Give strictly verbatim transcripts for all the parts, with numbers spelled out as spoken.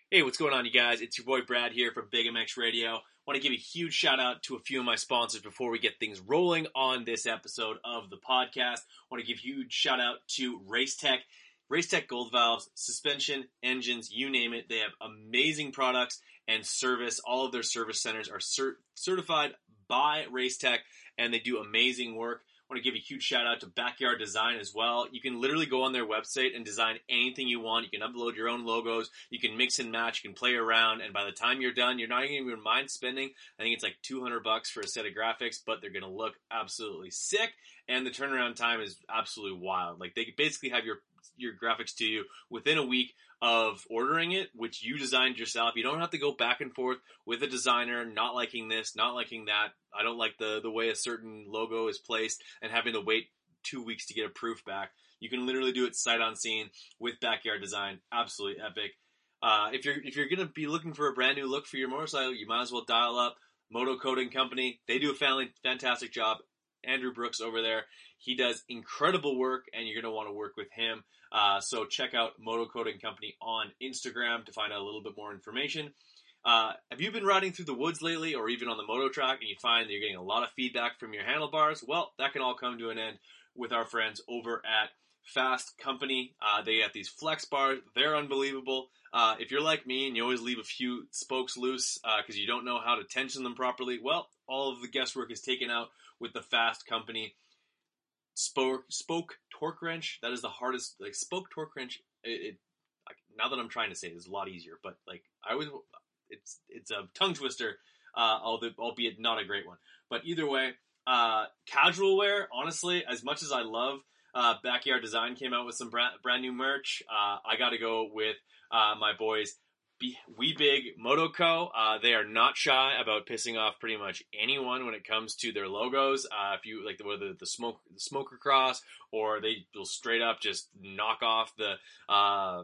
Hey, what's going on, you guys? It's your boy Brad here from Big M X Radio. I want to give a huge shout out to a few of my sponsors before we get things rolling on this episode of the podcast. I want to give a huge shout out to Racetech. Racetech Gold Valves, suspension, engines, you name it. They have amazing products and service. All of their service centers are cert- certified by Racetech, and they do amazing work. I want to give a huge shout out to Backyard Design as well. You can literally go on their website and design anything you want. You can upload your own logos. You can mix and match. You can play around. And by the time you're done, you're not even mind spending. I think it's like two hundred bucks for a set of graphics, but they're going to look absolutely sick. And the turnaround time is absolutely wild. Like they basically have your your graphics to you within a week of ordering it, which you designed yourself. You don't have to go back and forth with a designer, not liking this, not liking that. I don't like the, the way a certain logo is placed and having to wait two weeks to get a proof back. You can literally do it sight on scene with Backyard Design. Absolutely epic. Uh, if you're if you're going to be looking for a brand new look for your motorcycle, you might as well dial up Moto Coating Company. They do a family, fantastic job. Andrew Brooks over there. He does incredible work, and you're going to want to work with him. Uh, so check out Moto Coating Company on Instagram to find out a little bit more information. Uh, have you been riding through the woods lately or even on the moto track and you find that you're getting a lot of feedback from your handlebars? Well, that can all come to an end with our friends over at Fast Company. Uh, they have these flex bars. They're unbelievable. Uh, if you're like me and you always leave a few spokes loose because uh, you don't know how to tension them properly, well, all of the guesswork is taken out with the Fast Company spoke spoke torque wrench. That is the hardest. Like spoke torque wrench. It, it like, now that I'm trying to say it, it's a lot easier. But like I always, it's it's a tongue twister. Uh, albeit not a great one. But either way, uh, casual wear. Honestly, as much as I love uh, Backyard Design came out with some brand, brand new merch, uh, I got to go with uh, my boys. We Big Motoco. Uh, they are not shy about pissing off pretty much anyone when it comes to their logos. Uh, if you like the, whether the smoke, the smoker cross, or they will straight up just knock off the uh,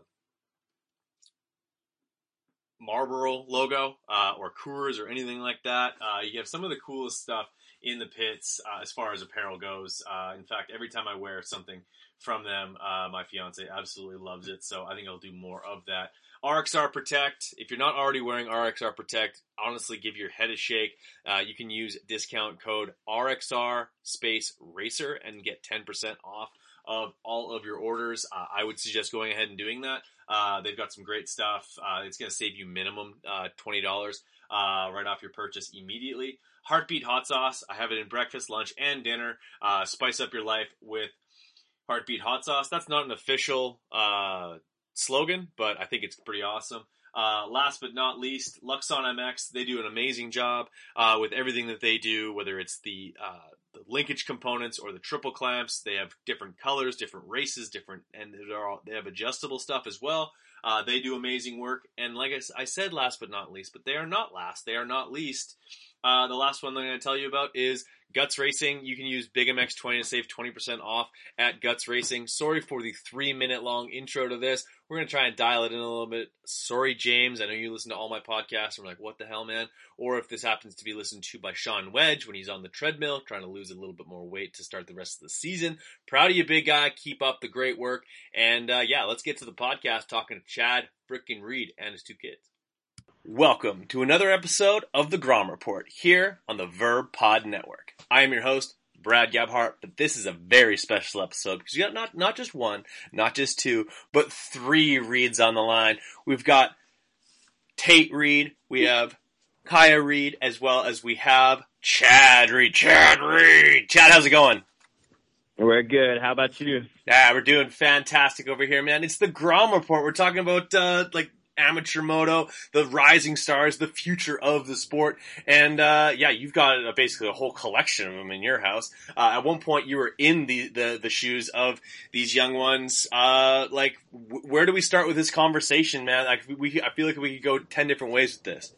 Marlboro logo uh, or Coors or anything like that. Uh, you have some of the coolest stuff in the pits uh, as far as apparel goes. Uh, in fact, every time I wear something from them, uh, my fiance absolutely loves it. So I think I'll do more of that. R X R Protect. If you're not already wearing R X R Protect, honestly, give your head a shake. Uh, you can use discount code R X R space racer and get ten percent off of all of your orders. Uh, I would suggest going ahead and doing that. Uh, they've got some great stuff. Uh, it's going to save you minimum uh, twenty dollars uh, right off your purchase immediately. Heartbeat Hot Sauce. I have it in breakfast, lunch, and dinner. Uh, spice up your life with Heartbeat Hot Sauce. That's not an official uh, slogan, but I think it's pretty awesome. Uh, last but not least, Luxon M X. They do an amazing job uh, with everything that they do, whether it's the, uh, the linkage components or the triple clamps. They have different colors, different races, different, and they're all, they have adjustable stuff as well. Uh, they do amazing work. And like I, I said, last but not least, but they are not last. They are not least. Uh, the last one that I'm going to tell you about is Guts Racing. You can use Big M X twenty to save twenty percent off at Guts Racing. Sorry for the three minute long intro to this. We're going to try and dial it in a little bit. Sorry, James. I know you listen to all my podcasts. I'm like, what the hell, man? Or if this happens to be listened to by Sean Wedge when he's on the treadmill, trying to lose a little bit more weight to start the rest of the season. Proud of you, big guy. Keep up the great work. And uh, yeah, let's get to the podcast talking to Chad frickin' Reed and his two kids. Welcome to another episode of the Grom Report here on the Verb Pod Network. I am your host, Brad Gabhart, but this is a very special episode because you got not, not just one, not just two, but three Reeds on the line. We've got Tate Reed, we have Kaya Reed, as well as we have Chad Reed. Chad Reed! Chad, how's it going? We're good. How about you? Yeah, we're doing fantastic over here, man. It's the Grom Report. We're talking about, uh, like, amateur moto, the rising stars, the future of the sport. And, uh, yeah, you've got uh, basically a whole collection of them in your house. Uh, at one point you were in the, the, the shoes of these young ones. Uh, like, w- where do we start with this conversation, man? Like, we, I feel like we could go ten different ways with this.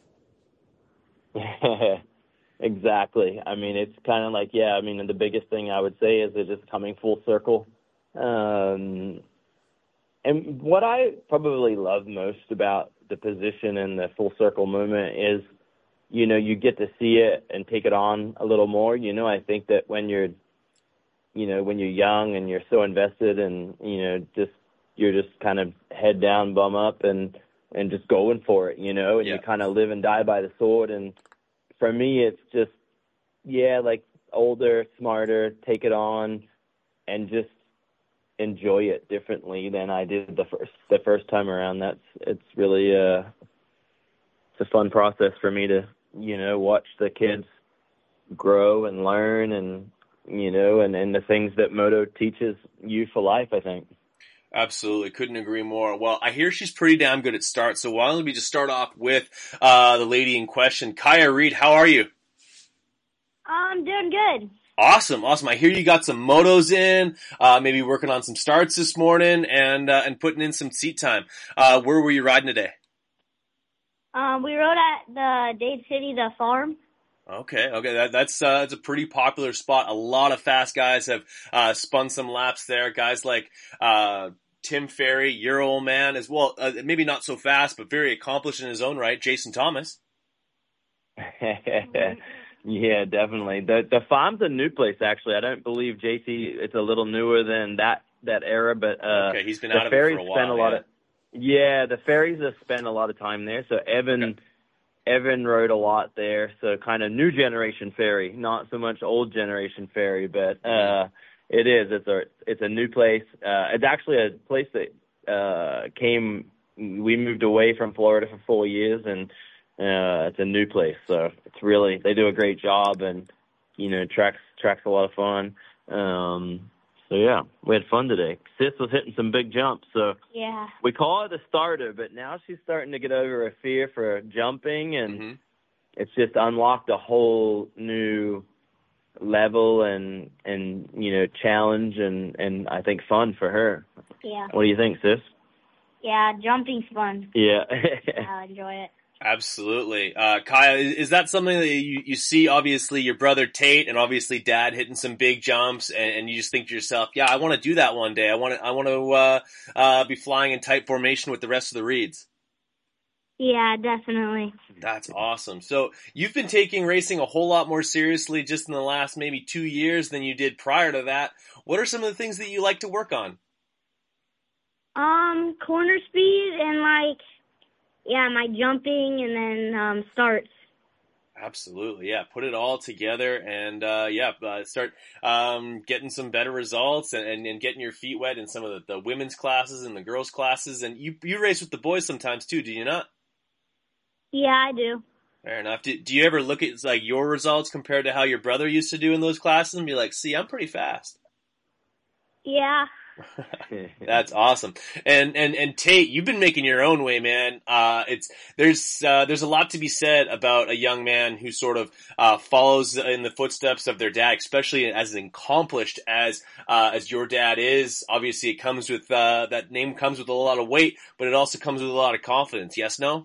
Exactly. I mean, it's kind of like, yeah, I mean, the biggest thing I would say is it's just coming full circle. Um, And what I probably love most about the position and the full circle movement is, you know, you get to see it and take it on a little more. You know, I think that when you're, you know, when you're young and you're so invested and, you know, just, you're just kind of head down, bum up. And and just going for it, you know, and Yeah. you kind of live and die by the sword. And for me, it's just, yeah, like older, smarter, take it on and just enjoy it differently than I did the first, the first time around. That's, it's really, uh, it's a fun process for me to, you know, watch the kids grow and learn and, you know, and, and the things that moto teaches you for life, I think. Absolutely. Couldn't agree more. Well, I hear she's pretty damn good at starts. So why don't we just start off with uh, the lady in question. Kaya Reed, how are you? I'm doing good. Awesome. Awesome. I hear you got some motos in, uh, maybe working on some starts this morning and uh, and putting in some seat time. Uh, where were you riding today? Um, we rode at the Dade City, the farm. Okay, okay, that, that's uh, that's a pretty popular spot. A lot of fast guys have uh, spun some laps there. Guys like uh, Tim Ferry, your old man as well. Uh, maybe not so fast, but very accomplished in his own right. Jason Thomas. Yeah, definitely. The the farm's a new place actually. I don't believe J C. It's a little newer than that that era, but uh, okay, he's been the out of it for a while. Spent a yeah. lot of, yeah, the Ferries have spent a lot of time there. So Evan. Okay. Evan rode a lot there, so kind of new generation ferry, not so much old generation ferry, but uh, it is. It's a it's a new place. Uh, it's actually a place that uh, came. We moved away from Florida for four years, and uh, it's a new place. So it's really they do a great job, and you know, tracks tracks a lot of fun. Um, So, yeah, we had fun today. Sis was hitting some big jumps, so yeah. we call her the starter, but now she's starting to get over her fear for jumping, and mm-hmm. it's just unlocked a whole new level and, and you know, challenge and, and I think fun for her. Yeah. What do you think, Sis? Yeah, jumping's fun. Yeah. I enjoy it. Absolutely. Uh, Kaya, is that something that you, you see, obviously, your brother Tate and obviously Dad hitting some big jumps, and, and you just think to yourself, yeah, I want to do that one day. I want to I want to uh, uh, be flying in tight formation with the rest of the Reeds. Yeah, definitely. That's awesome. So you've been taking racing a whole lot more seriously just in the last maybe two years than you did prior to that. What are some of the things that you like to work on? Um, corner speed and, like, yeah, my jumping and then um, starts. Absolutely, yeah. Put it all together and, uh, yeah, uh, start um, getting some better results and, and, and getting your feet wet in some of the, the women's classes and the girls' classes. And you you race with the boys sometimes too, do you not? Yeah, I do. Fair enough. Do, do you ever look at like your results compared to how your brother used to do in those classes and be like, see, I'm pretty fast? Yeah. That's awesome. And, and, and Tate, you've been making your own way, man. Uh, it's, there's, uh, there's a lot to be said about a young man who sort of, uh, follows in the footsteps of their dad, especially as accomplished as, uh, as your dad is. Obviously it comes with, uh, that name comes with a lot of weight, but it also comes with a lot of confidence. Yes, no?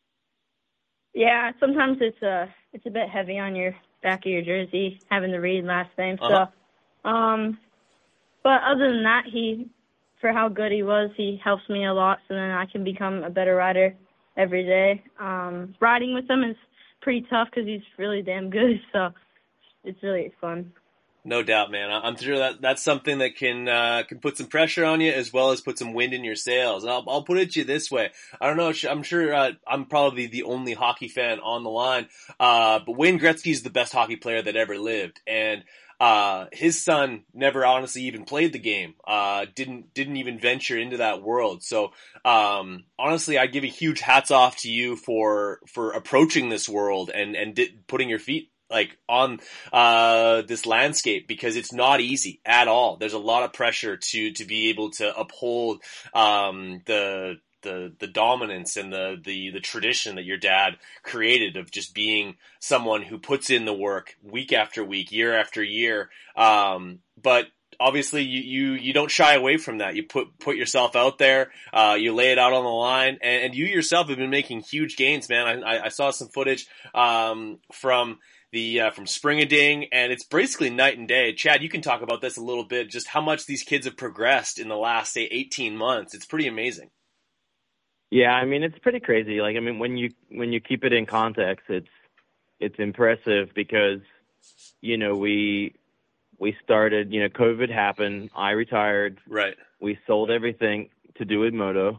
Yeah, sometimes it's, uh, it's a bit heavy on your back of your jersey, having the Reed last name. Uh-huh. So, um, but other than that, he, for how good he was, he helps me a lot, so then I can become a better rider every day. Um, riding with him is pretty tough because he's really damn good, so it's really fun. No doubt, man. I'm sure that that's something that can uh, can put some pressure on you as well as put some wind in your sails. And I'll, I'll put it to you this way. I don't know. I'm sure uh, I'm probably the only hockey fan on the line, uh, but Wayne Gretzky's the best hockey player that ever lived, and Uh, his son never honestly even played the game, uh, didn't, didn't even venture into that world. So, um, honestly, I give a huge hats off to you for, for approaching this world and, and di- putting your feet like on, uh, this landscape because it's not easy at all. There's a lot of pressure to, to be able to uphold, um, the, the, the dominance and the, the, the tradition that your dad created of just being someone who puts in the work week after week, year after year. Um, but obviously you, you, you don't shy away from that. You put, put yourself out there, uh, you lay it out on the line and, and you yourself have been making huge gains, man. I, I saw some footage, um, from, The, uh, from Spring-A-Ding, and it's basically night and day. Chad, you can talk about this a little bit, just how much these kids have progressed in the last, say, eighteen months. It's pretty amazing. Yeah, I mean, it's pretty crazy. Like, I mean, when you when you keep it in context, it's it's impressive because, you know, we we started, you know, COVID happened, I retired. Right. We sold everything, to do with moto,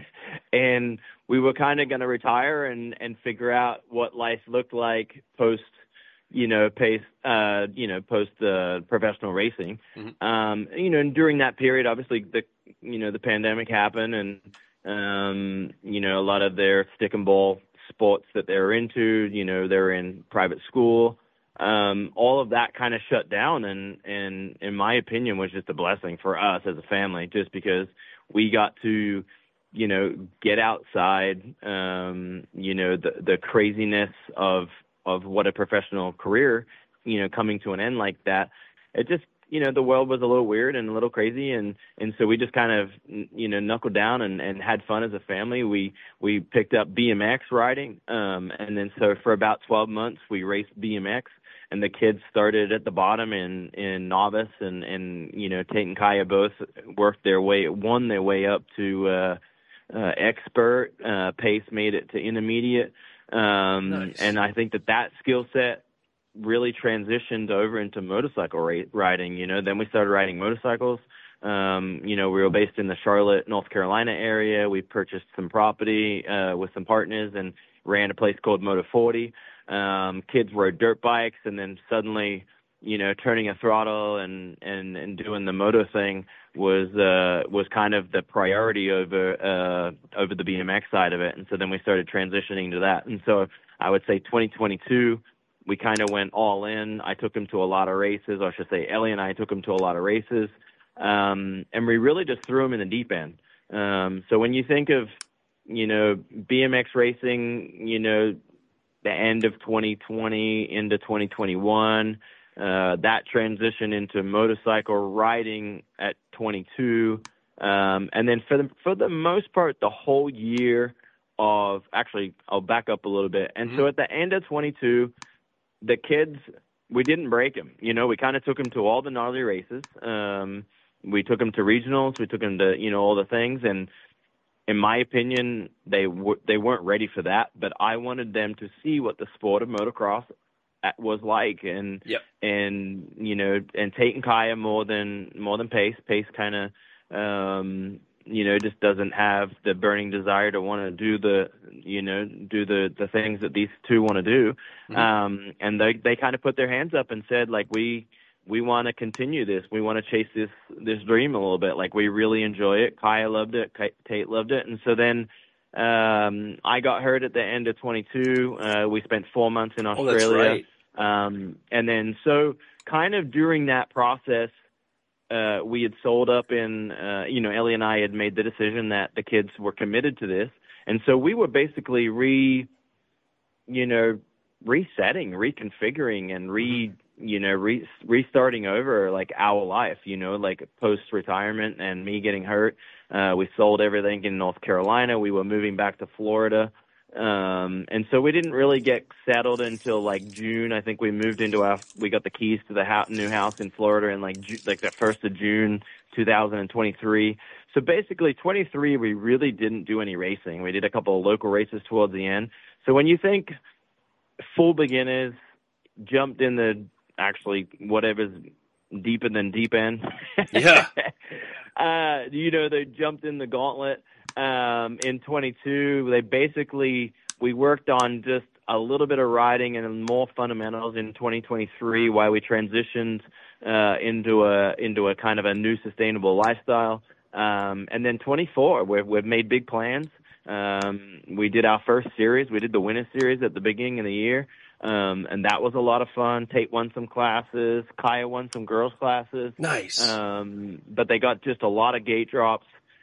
and we were kind of going to retire and, and figure out what life looked like post, you know, pace, uh, you know, post uh, professional racing. Mm-hmm. Um, you know, and during that period, obviously the, you know, the pandemic happened, and um, you know, a lot of their stick and ball sports that they were into, you know, they were in private school. Um, all of that kind of shut down, and, and in my opinion was just a blessing for us as a family, just because we got to, you know, get outside, um, you know, the, the craziness of, of what a professional career, you know, coming to an end like that. It just, you know, the world was a little weird and a little crazy. And, and so we just kind of, you know, knuckled down and, and had fun as a family. We, we picked up B M X riding. Um, and then so for about twelve months, we raced B M X. And the kids started at the bottom in, in novice, and, and, you know, Tate and Kaya both worked their way, won their way up to uh, uh, expert. Uh, Pace made it to intermediate. Um, nice. And I think that that skill set really transitioned over into motorcycle ra- riding. You know, then we started riding motorcycles. Um, you know, we were based in the Charlotte, North Carolina area. We purchased some property uh, with some partners and ran a place called Moto forty. Um, kids rode dirt bikes, and then suddenly, you know, turning a throttle and, and, and doing the moto thing was uh, was kind of the priority over uh, over the B M X side of it. And so then we started transitioning to that. And so I would say twenty twenty-two, we kind of went all in. I took him to a lot of races, or I should say Ellie and I took him to a lot of races. Um, and we really just threw him in the deep end. Um, so when you think of, you know, B M X racing, you know, the end of twenty twenty into twenty twenty-one, uh, that transition into motorcycle riding at twenty-two. Um, and then for the, for the most part, the whole year of, actually, I'll back up a little bit. And mm-hmm. so at the end of twenty-two, the kids, we didn't break them. You know, we kind of took them to all the gnarly races. Um, we took them to regionals. We took them to, you know, all the things. And in my opinion, they w- they weren't ready for that, but I wanted them to see what the sport of motocross was like, and yep. and you know, and Tate and Kaya more than more than Pace. Pace kind of, um, you know, just doesn't have the burning desire to want to do the, you know, do the the things that these two want to do, mm-hmm. um, and they they kind of put their hands up and said, like, we. We want to continue this. We want to chase this this dream a little bit. Like, we really enjoy it. Kaya loved it. Tate loved it. And so then um, I got hurt at the end of twenty-two. Uh, we spent four months in Australia. Oh, that's right. Um, and then so kind of during that process, uh, we had sold up in, uh, you know, Ellie and I had made the decision that the kids were committed to this. And so we were basically re, you know, resetting, reconfiguring, and re, you know, re- restarting over like our life, you know, like post-retirement and me getting hurt. Uh, we sold everything in North Carolina. We were moving back to Florida. Um, and so we didn't really get settled until like June. I think we moved into our, we got the keys to the house, new house in Florida in like, Ju- like the first of June, two thousand twenty-three. So basically twenty-three, we really didn't do any racing. We did a couple of local races towards the end. So when you think full beginners, jumped in the, actually whatever's deeper than deep end. Yeah. uh, you know, they jumped in the gauntlet. Um, in twenty-two, they basically, we worked on just a little bit of riding and more fundamentals in twenty twenty-three while we transitioned uh, into a into a kind of a new sustainable lifestyle. Um, and then twenty-four, we've, we've made big plans. Um, we did our first series. We did the winter series at the beginning of the year. Um, and that was a lot of fun. Tate won some classes. Kaya won some girls' classes. Nice. Um, but they got just a lot of gate drops.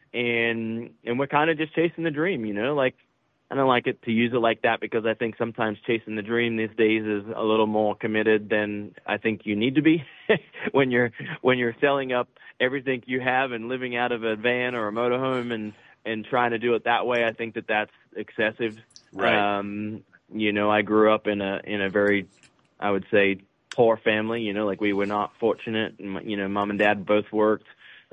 And and we're kind of just chasing the dream, you know? Like, I don't like it to use it like that because I think sometimes chasing the dream these days is a little more committed than I think you need to be when you're when you're selling up everything you have and living out of a van or a motorhome and, and trying to do it that way. I think that that's excessive. Right. Um, You know, I grew up in a in a very, I would say, poor family. You know, like we were not fortunate. You know, mom and dad both worked.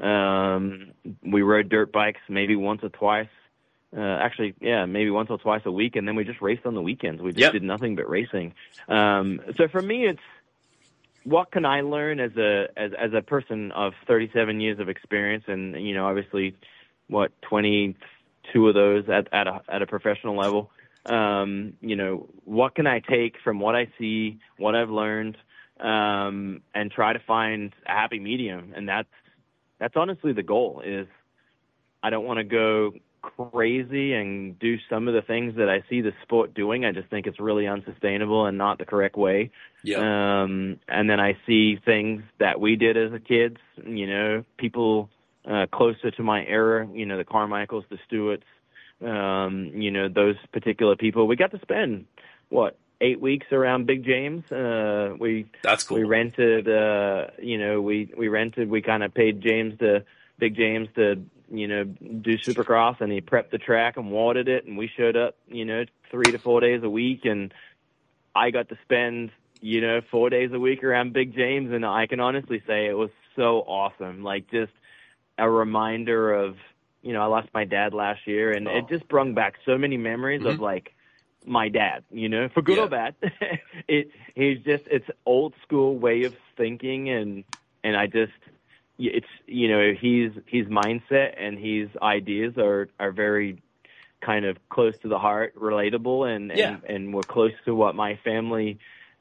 Um, we rode dirt bikes maybe once or twice. Uh, actually, yeah, maybe once or twice a week, and then we just raced on the weekends. We just yep. did nothing but racing. Um, so for me, it's what can I learn as a as as a person of thirty-seven years of experience, and you know, obviously what, twenty-two of those at, at a, at a professional level. Um, you know, what can I take from what I see, what I've learned, um, and try to find a happy medium. And that's, that's honestly the goal. Is I don't want to go crazy and do some of the things that I see the sport doing. I just think it's really unsustainable and not the correct way. Yeah. Um, and then I see things that we did as a kids, you know, people uh, closer to my era, you know, the Carmichaels, the Stewarts, um, you know, those particular people. We got to spend, what, eight weeks around Big James. Uh, we That's cool. We rented, uh, you know, we, we rented, we kind of paid James to, Big James to, you know, do Supercross, and he prepped the track and watered it, and we showed up, you know, three to four days a week, and I got to spend, you know, four days a week around Big James, and I can honestly say it was so awesome. Like, just a reminder of, you know, I lost my dad last year, and oh. it just brought back so many memories mm-hmm. of, like, my dad, you know, for good yeah. or bad. it he's just, it's old school way of thinking, and and I just, it's, you know, he's his mindset and his ideas are are very kind of close to the heart, relatable, and yeah. and, and we're close to what my family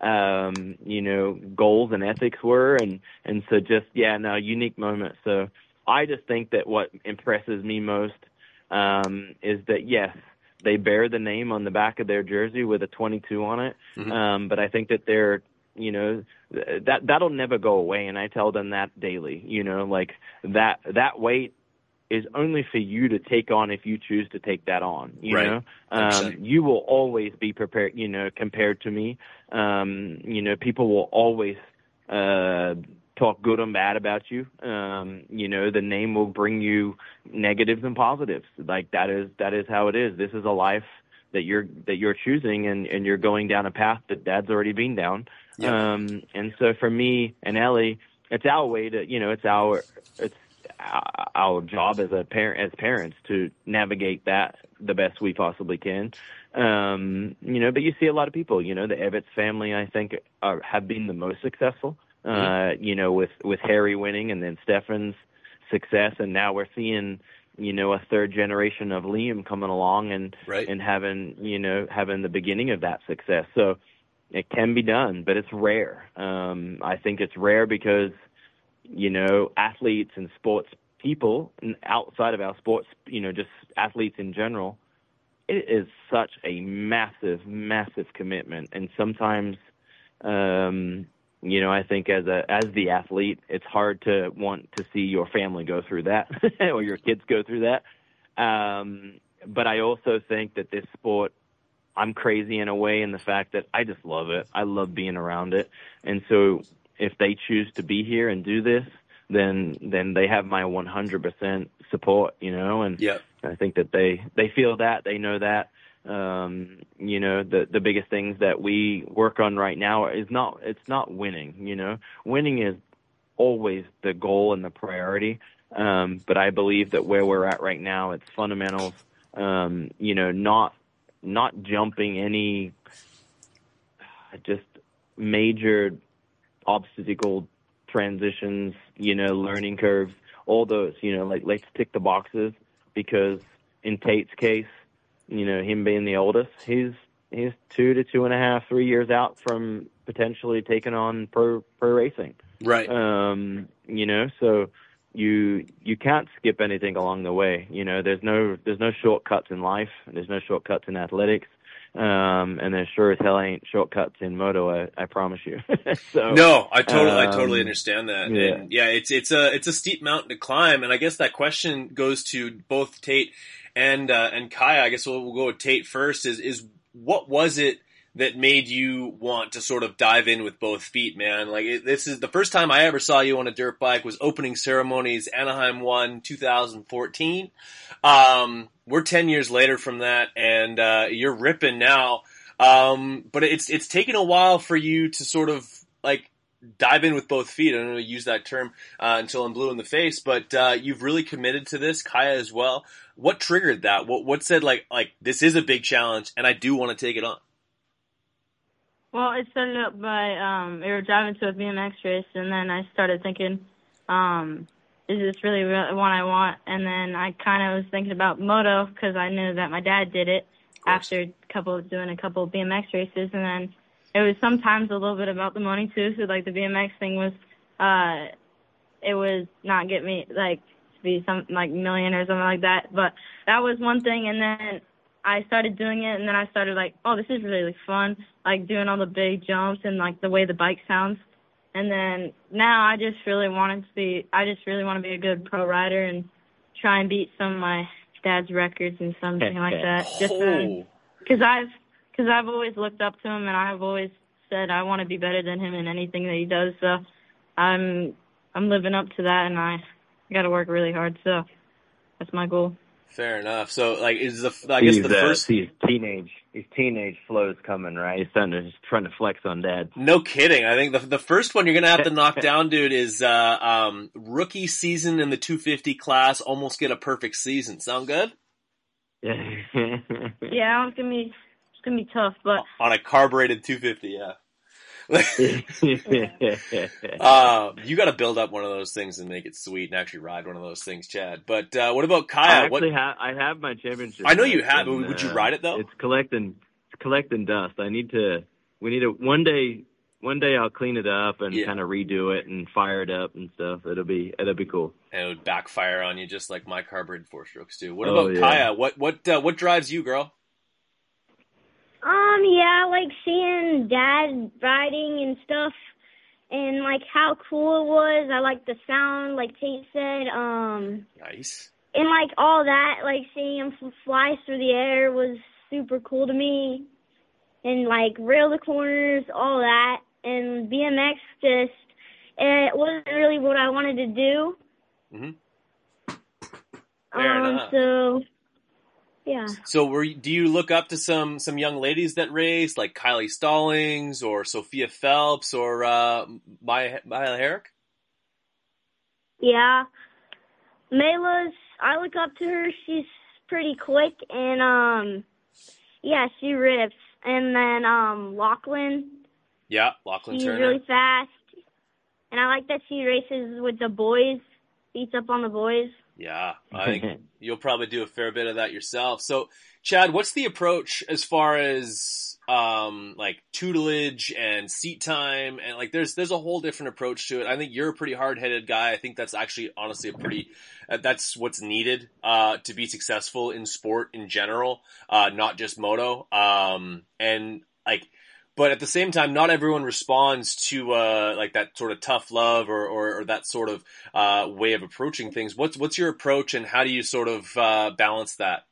um you know goals and ethics were, and and so just yeah no unique moment. So I just think that what impresses me most um is that yes, they bear the name on the back of their jersey with a twenty-two on it, mm-hmm. um but I think that they're, you know, that that'll never go away, and I tell them that daily. You know, like that that weight is only for you to take on if you choose to take that on. You right. know, um, you will always be prepared. You know, compared to me, um, you know, people will always uh, talk good and bad about you. Um, you know, the name will bring you negatives and positives. Like that is that is how it is. This is a life that you're that you're choosing, and, and you're going down a path that Dad's already been down. Yep. Um, and so for me and Ellie, it's our way to, you know, it's our it's our job as a parent, as parents, to navigate that the best we possibly can. Um, you know, but you see a lot of people, you know, the Evans family, I think, are, have been the most successful. Mm-hmm. Uh, you know, with with Harry winning, and then Stefan's success, and now we're seeing, you know, a third generation of Liam coming along and right. and having, you know, having the beginning of that success. So it can be done, but it's rare. Um, I think it's rare because, you know, athletes and sports people outside of our sports, you know, just athletes in general, it is such a massive, massive commitment. And sometimes, um, you know, I think as a as the athlete, it's hard to want to see your family go through that or your kids go through that. Um, but I also think that this sport, I'm crazy in a way, in the fact that I just love it. I love being around it. And so if they choose to be here and do this, then then they have my one hundred percent support, you know, and yep. I think that they, they feel that, they know that. Um, you know, the the biggest things that we work on right now is not, it's not winning, you know. Winning is always the goal and the priority. Um, but I believe that where we're at right now, it's fundamentals, um, you know, not not jumping any just major obstacle transitions, you know, learning curves, all those, you know, like let's tick the boxes, because in Tate's case, you know, him being the oldest, he's he's two to two and a half, three years out from potentially taking on pro pro racing. Right. Um, you know, so you you can't skip anything along the way. You know, there's no there's no shortcuts in life. There's no shortcuts in athletics. Um, and there sure as hell ain't shortcuts in moto, I, I promise you. so, no, I totally, um, I totally understand that. Yeah. And yeah, it's, it's a, it's a steep mountain to climb. And I guess that question goes to both Tate and, uh, and Kaya. I guess we'll, we'll go with Tate first. Is, is what was it that made you want to sort of dive in with both feet, man? Like it, this is the first time I ever saw you on a dirt bike was opening ceremonies, Anaheim one, two thousand fourteen. Um, we're ten years later from that, and, uh, you're ripping now. Um, but it's, it's taken a while for you to sort of like dive in with both feet. I don't know, use that term, uh, until I'm blue in the face, but, uh, you've really committed to this, Kaya as well. What triggered that? What, what said like, like, this is a big challenge and I do want to take it on? Well, it started up by, um, we were driving to a B M X race, and then I started thinking, um, is this really what I want? And then I kind of was thinking about moto because I knew that my dad did it after a couple of doing a couple of B M X races. And then it was sometimes a little bit about the money too. So like the B M X thing was, uh, it was not get me like to be some like million or something like that. But that was one thing. And then I started doing it, and then I started like, oh, this is really fun, like doing all the big jumps and like the way the bike sounds. And then now I just really wanted to be, I just really want to be a good pro rider and try and beat some of my dad's records and something like that. Just because I've, because I've always looked up to him, and I've always said I want to be better than him in anything that he does. So I'm, I'm living up to that, and I, I got to work really hard. So that's my goal. Fair enough. So, like, is the I guess he's, the first uh, he's teenage, his teenage flow's coming, right? He's starting to, he's trying to flex on dad. No kidding. I think the the first one you're gonna have to knock down, dude, is uh, um, rookie season in the two fifty class. Almost get a perfect season. Sound good? Yeah, it's gonna be it's gonna be tough, but on a carbureted two fifty, yeah. uh, you got to build up one of those things and make it sweet and actually ride one of those things, Chad. But uh, what about Kaya? I actually what... have I have my championship. I know you have. And, but would you uh, ride it though? It's collecting, it's collecting dust. I need to. We need to one day. One day I'll clean it up and yeah. kind of redo it and fire it up and stuff. It'll be it'll be cool. And it would backfire on you just like my carbureted four strokes do. What oh, about yeah. Kaya? What what uh, what drives you, girl? Um, yeah, like seeing Dad riding and stuff, and like how cool it was. I like the sound, like Tate said. Um, nice. And like all that, like seeing him fly through the air was super cool to me. And like rail the corners, all that. And B M X just, it wasn't really what I wanted to do. Mm-hmm. Fair um, enough. So. Yeah. So, were you, do you look up to some, some young ladies that race, like Kylie Stallings or Sophia Phelps or uh, Maya, Maya Herrick? Yeah. Mayla's, I look up to her. She's pretty quick, and, um, yeah, she rips. And then um, Lachlan. Yeah, Lachlan she's Turner. She's really fast. And I like that she races with the boys, beats up on the boys. Yeah, I think you'll probably do a fair bit of that yourself. So, Chad, what's the approach as far as um, like tutelage and seat time? And like, there's there's a whole different approach to it. I think you're a pretty hard-headed guy. I think that's actually honestly a pretty uh, that's what's needed uh, to be successful in sport in general, uh, not just moto. Um, and like. But at the same time, not everyone responds to uh, like that sort of tough love or, or, or that sort of uh, way of approaching things. What's what's your approach, and how do you sort of uh, balance that?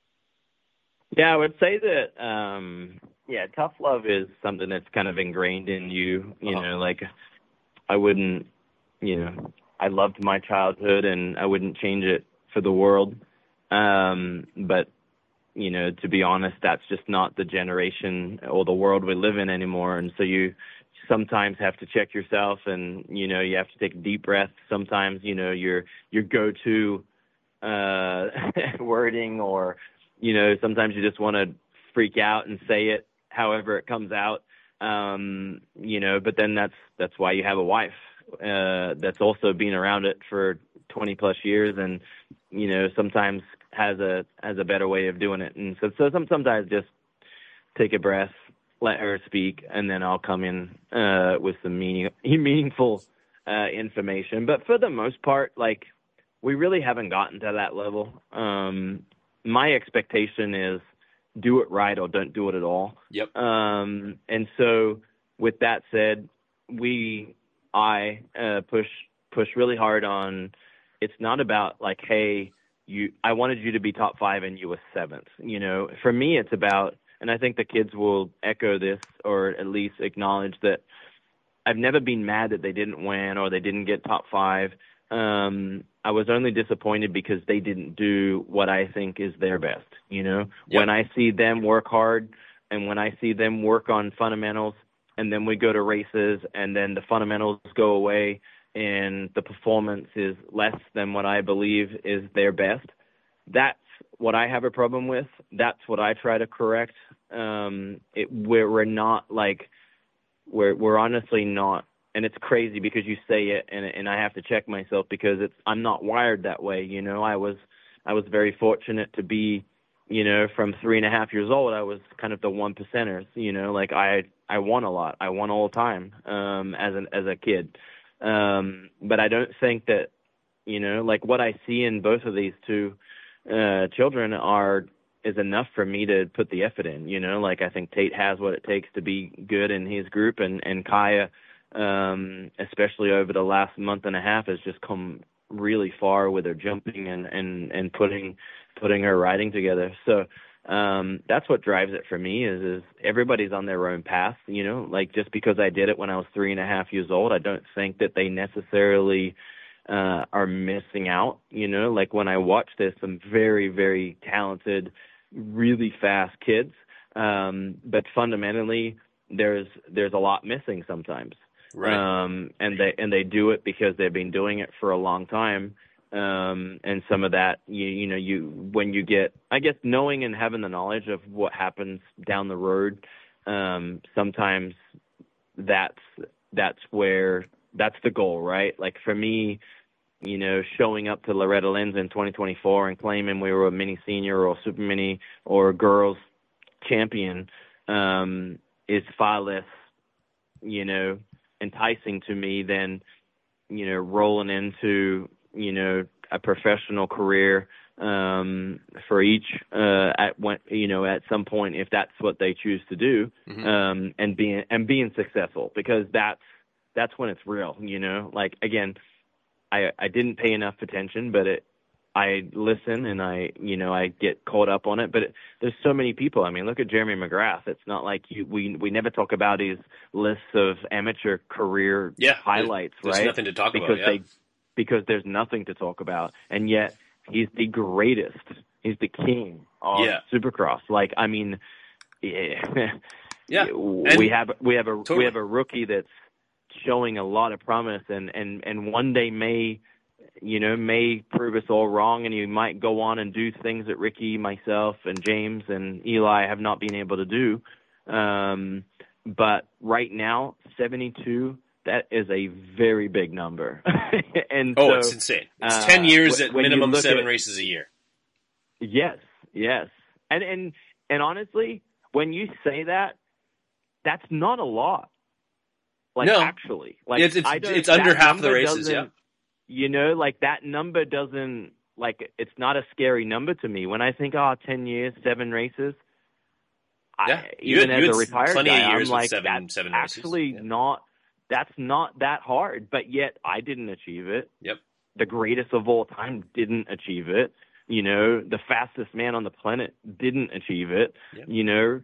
Yeah, I would say that um, yeah, tough love is something that's kind of ingrained in you. You uh-huh. know, like I wouldn't, you know, I loved my childhood, and I wouldn't change it for the world. Um, but you know, to be honest, that's just not the generation or the world we live in anymore. And so you sometimes have to check yourself, and, you know, you have to take a deep breath. Sometimes, you know, your, your go-to, uh, wording, or, you know, sometimes you just want to freak out and say it however it comes out. Um, you know, but then that's, that's why you have a wife, uh, that's also been around it for twenty plus years. And, you know, sometimes has a has a better way of doing it. And so, so some, sometimes just take a breath, let her speak, and then I'll come in uh, with some meaning, meaningful uh, information. But for the most part, like, we really haven't gotten to that level. Um, my expectation is do it right or don't do it at all. Yep. Um, and so with that said, we, I uh, push push really hard on, it's not about like, hey, You, I wanted you to be top five and you were seventh. You know, for me, it's about, and I think the kids will echo this or at least acknowledge that I've never been mad that they didn't win or they didn't get top five. Um, I was only disappointed because they didn't do what I think is their best. You know, yep. When I see them work hard and when I see them work on fundamentals, and then we go to races and then the fundamentals go away and the performance is less than what I believe is their best, that's what I have a problem with. That's what I try to correct. Um, it, we're, we're not like, we're, we're honestly not and it's crazy because you say it, and and I have to check myself because it's I'm not wired that way. You know, I was I was very fortunate to be, you know, from three and a half years old, I was kind of the one percenters. You know, like I I won a lot, I won all the time um, as an as a kid. Um, but I don't think that, you know, like what I see in both of these two uh, children are is enough for me to put the effort in. You know, like I think Tate has what it takes to be good in his group, and and Kaya, um, especially over the last month and a half, has just come really far with her jumping and and and putting putting her riding together. So um, that's what drives it for me is is everybody's on their own path. You know, like just because I did it when I was three and a half years old, I don't think that they necessarily uh, are missing out. You know, like when I watch this, some very very talented, really fast kids, um, but fundamentally there's there's a lot missing sometimes. Right. Um, and they and they do it because they've been doing it for a long time. Um, and some of that, you you know, you when you get, I guess, knowing and having the knowledge of what happens down the road, um, sometimes that's that's where that's the goal, right? Like for me, you know, showing up to Loretta Lynn's in twenty twenty-four and claiming we were a mini senior or super mini or a girls champion um, is far less, you know, enticing to me than, you know, rolling into, you know, a professional career um, for each uh, at when, you know, at some point, if that's what they choose to do, mm-hmm. um, and being and being successful, because that's that's when it's real, you know. Like again, I I didn't pay enough attention, but it. I listen and I, you know, I get caught up on it, but it, there's so many people. I mean, look at Jeremy McGrath. It's not like you, we, we never talk about his lists of amateur career yeah, highlights, there's, right? There's nothing to talk because about. Yeah. They, because there's nothing to talk about. And yet he's the greatest. He's the king of yeah. Supercross. Like, I mean, yeah, yeah. we have, we have a, totally. we have a rookie that's showing a lot of promise and, and, and one day may, you know, may prove us all wrong, and he might go on and do things that Ricky, myself, and James and Eli have not been able to do. Um, but right now, seventy-two, that is a very big number. and oh, so, it's insane. It's uh, ten years when, at when minimum seven at, races a year. Yes, yes. And, and, and honestly, when you say that, that's not a lot. Like, no. actually. Like, it's it's, I don't, it's under half the races, doesn't, yeah. You know, like that number doesn't, like, it's not a scary number to me. When I think, oh, ten years, seven races, yeah. I, you even had, as a retired plenty guy, of years I'm like, seven, that's seven actually races. not, that's not that hard. But yet I didn't achieve it. Yep. The greatest of all time didn't achieve it. You know, the fastest man on the planet didn't achieve it. Yep. You know,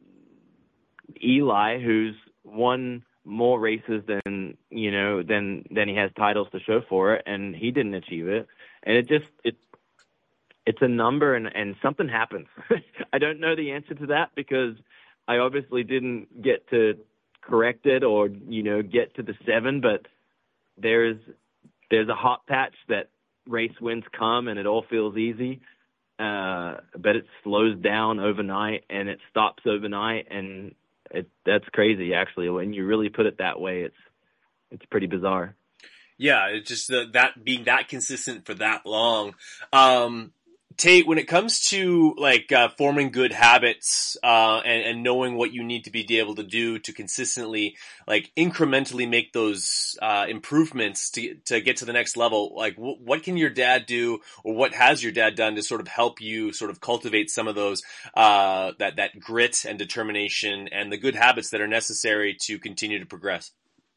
Eli, who's won more races than, you know, than, than he has titles to show for it, and he didn't achieve it. And it just, it, it's a number and, and something happens. I don't know the answer to that because I obviously didn't get to correct it or, you know, get to the seven, but there's, there's a hot patch that race wins come and it all feels easy. Uh, but it slows down overnight and it stops overnight, and It, that's crazy, actually. When you really put it that way, it's it's pretty bizarre. Yeah, it's just uh, that being that consistent for that long. Um, Tate, when it comes to like uh, forming good habits uh, and, and knowing what you need to be able to do to consistently, like incrementally make those uh, improvements to to get to the next level, like w- what can your dad do, or what has your dad done to sort of help you sort of cultivate some of those uh, that that grit and determination and the good habits that are necessary to continue to progress?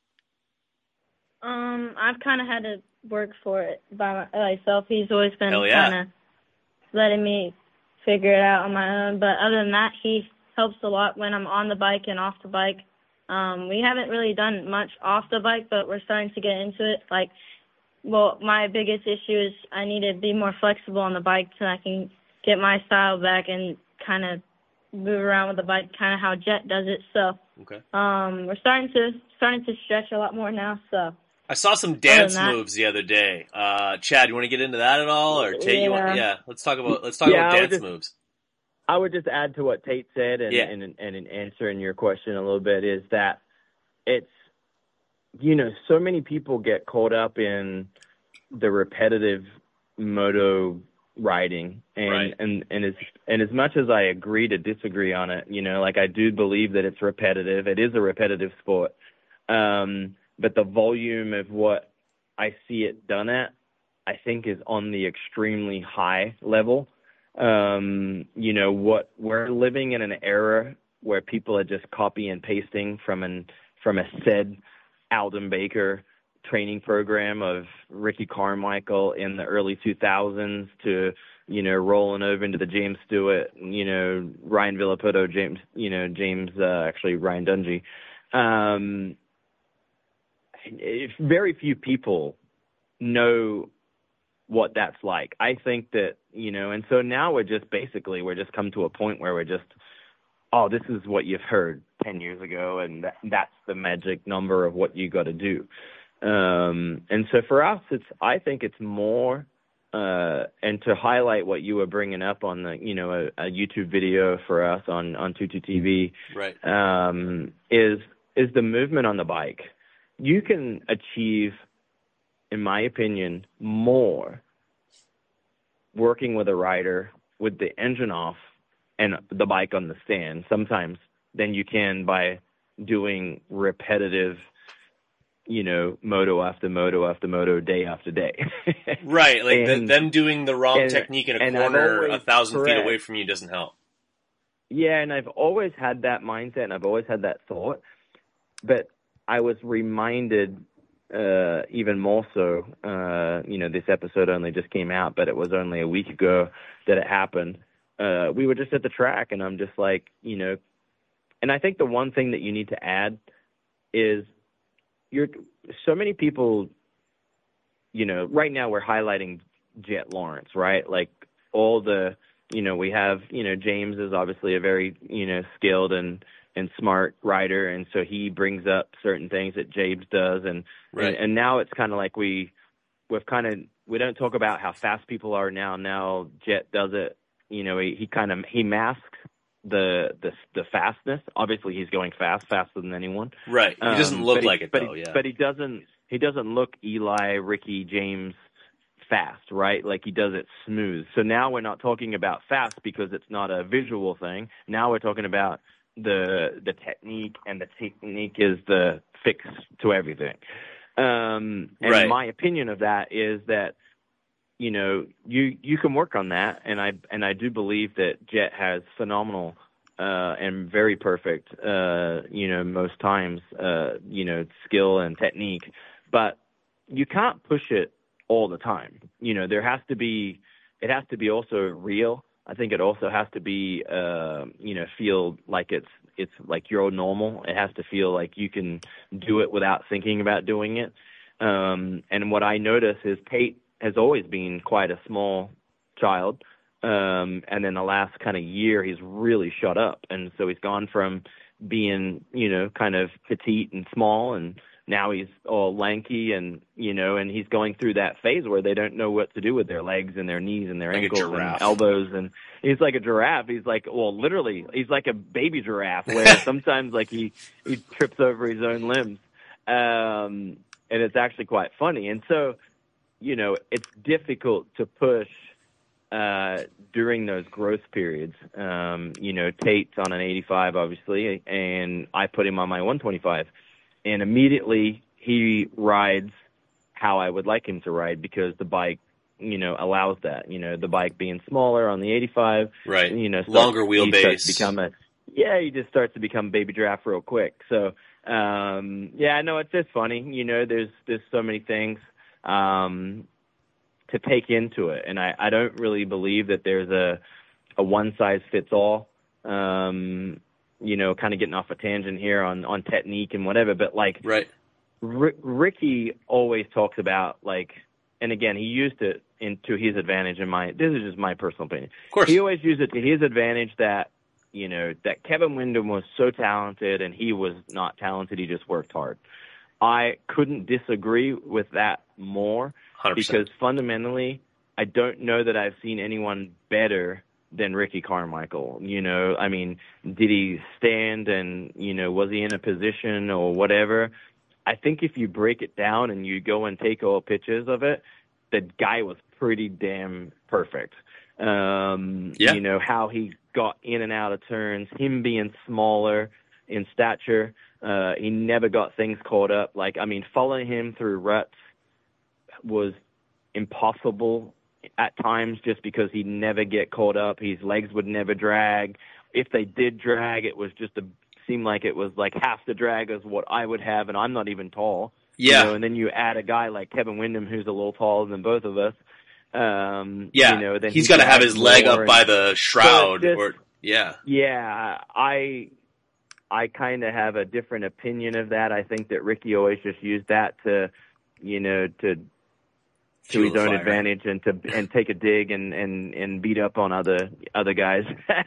Um, I've kind of had to work for it by myself. He's always been Hell yeah. kind of letting me figure it out on my own. But other than that, he helps a lot when I'm on the bike and off the bike. Um, we haven't really done much off the bike, but we're starting to get into it. Like, well, my biggest issue is I need to be more flexible on the bike so I can get my style back and kind of move around with the bike, kind of how Jet does it. So, okay. um, we're starting to starting to stretch a lot more now. So. I saw some dance moves the other day. Uh, Chad, you want to get into that at all, or Tate? Yeah. You want? Yeah, let's talk about let's talk yeah, about dance just, moves. I would just add to what Tate said, and, yeah. and and in answering your question a little bit is that it's you know, so many people get caught up in the repetitive moto riding, and right. and and as and as much as I agree to disagree on it, you know, like I do believe that it's repetitive. It is a repetitive sport, um, but the volume of what I see it done at, I think, is on the extremely high level. Um, you know, what we're living in an era where people are just copy and pasting from an from a said Alden Baker training program of Ricky Carmichael in the early two thousands to, you know, rolling over into the James Stewart, you know, Ryan Villapoto, James, you know, James, uh, actually Ryan Dungey. Um, very few people know what that's like. I think that, you know, and so now we're just basically, we're just come to a point where we're just, oh, this is what you've heard ten years ago, and that, that's the magic number of what you got to do. Um, and so for us, it's, I think it's more, uh, and to highlight what you were bringing up on the, you know, a, a YouTube video for us on, on Tutu T V, right. um, is, is the movement on the bike. You can achieve, in my opinion, more working with a rider with the engine off and the bike on the stand sometimes than you can by doing repetitive, you know, moto after moto after moto, day after day. Right, like and, the, them doing the wrong and, technique in a and corner always, a thousand correct. feet away from you doesn't help. Yeah, and I've always had that mindset, and I've always had that thought, but I was reminded uh, even more so, uh, you know, this episode only just came out, but it was only a week ago that it happened. Uh, we were just at the track, and I'm just like, you know, and I think the one thing that you need to add is you're so many people, you know, right now we're highlighting Jet Lawrence, right? Like all the, you know, we have, you know, James is obviously a very, you know, skilled and, and smart rider. And so he brings up certain things that James does. And, right. and, and now it's kind of like we, we've kind of, we don't talk about how fast people are now. Now Jet does it, you know, he, he kind of, he masks the, the, the fastness. Obviously he's going fast, faster than anyone. Right. He doesn't um, look he, like it but though. He, yeah. But he doesn't, he doesn't look Eli, Ricky, James fast, right? Like he does it smooth. So now we're not talking about fast because it's not a visual thing. Now we're talking about the the technique, and the technique is the fix to everything. Um, and right. my opinion of that is that, you know, you you can work on that, and I and I do believe that Jet has phenomenal uh, and very perfect, uh, you know, most times, uh, you know, skill and technique, but you can't push it all the time. You know, there has to be, it has to be also real. I think it also has to be, uh, you know, feel like it's, it's like your normal. It has to feel like you can do it without thinking about doing it. Um, and what I notice is Tate has always been quite a small child. Um, and then the last kind of year, he's really shot up. And so he's gone from being, you know, kind of petite and small, and now he's all lanky, and, you know, and he's going through that phase where they don't know what to do with their legs and their knees and their like ankles and elbows. And he's like a giraffe. He's like, well, literally, he's like a baby giraffe where sometimes like he, he trips over his own limbs. Um, and it's actually quite funny. And so, you know, it's difficult to push uh, during those growth periods. Um, you know, Tate's on an eighty-five, obviously, and I put him on my one twenty-five. And immediately he rides how I would like him to ride, because the bike, you know, allows that. You know, the bike being smaller on the eighty-five, right? You know, starts, longer wheelbase. Become a yeah, he just starts to become baby giraffe real quick. So um, yeah, I know it's just funny. You know, there's there's so many things um, to take into it, and I, I don't really believe that there's a a one size fits all. Um, you know, kind of getting off a tangent here on, on technique and whatever, but like, right. R- Ricky always talks about, like, and again, he used it in, to his advantage in my, this is just my personal opinion. Of course. He always used it to his advantage that, you know, that Kevin Windham was so talented and he was not talented. He just worked hard. I couldn't disagree with that more, one hundred percent. Because fundamentally, I don't know that I've seen anyone better than Ricky Carmichael. You know, I mean, did he stand and, you know, was he in a position or whatever? I think if you break it down and you go and take all pictures of it, the guy was pretty damn perfect. Um, yeah. You know, how he got in and out of turns, him being smaller in stature. Uh, he never got things caught up. Like, I mean, following him through ruts was impossible at times just because he'd never get caught up. His legs would never drag. If they did drag, it was just a, seemed like it was like half the drag as what I would have, and I'm not even tall. Yeah. You know, and then you add a guy like Kevin Windham, who's a little taller than both of us. Um, yeah. You know, then he's he got to have his leg up and, by the shroud. just, or Yeah. Yeah. I I kind of have a different opinion of that. I think that Ricky always just used that to, you know, to to Fuel his the own fire. advantage and to and take a dig and, and, and beat up on other other guys.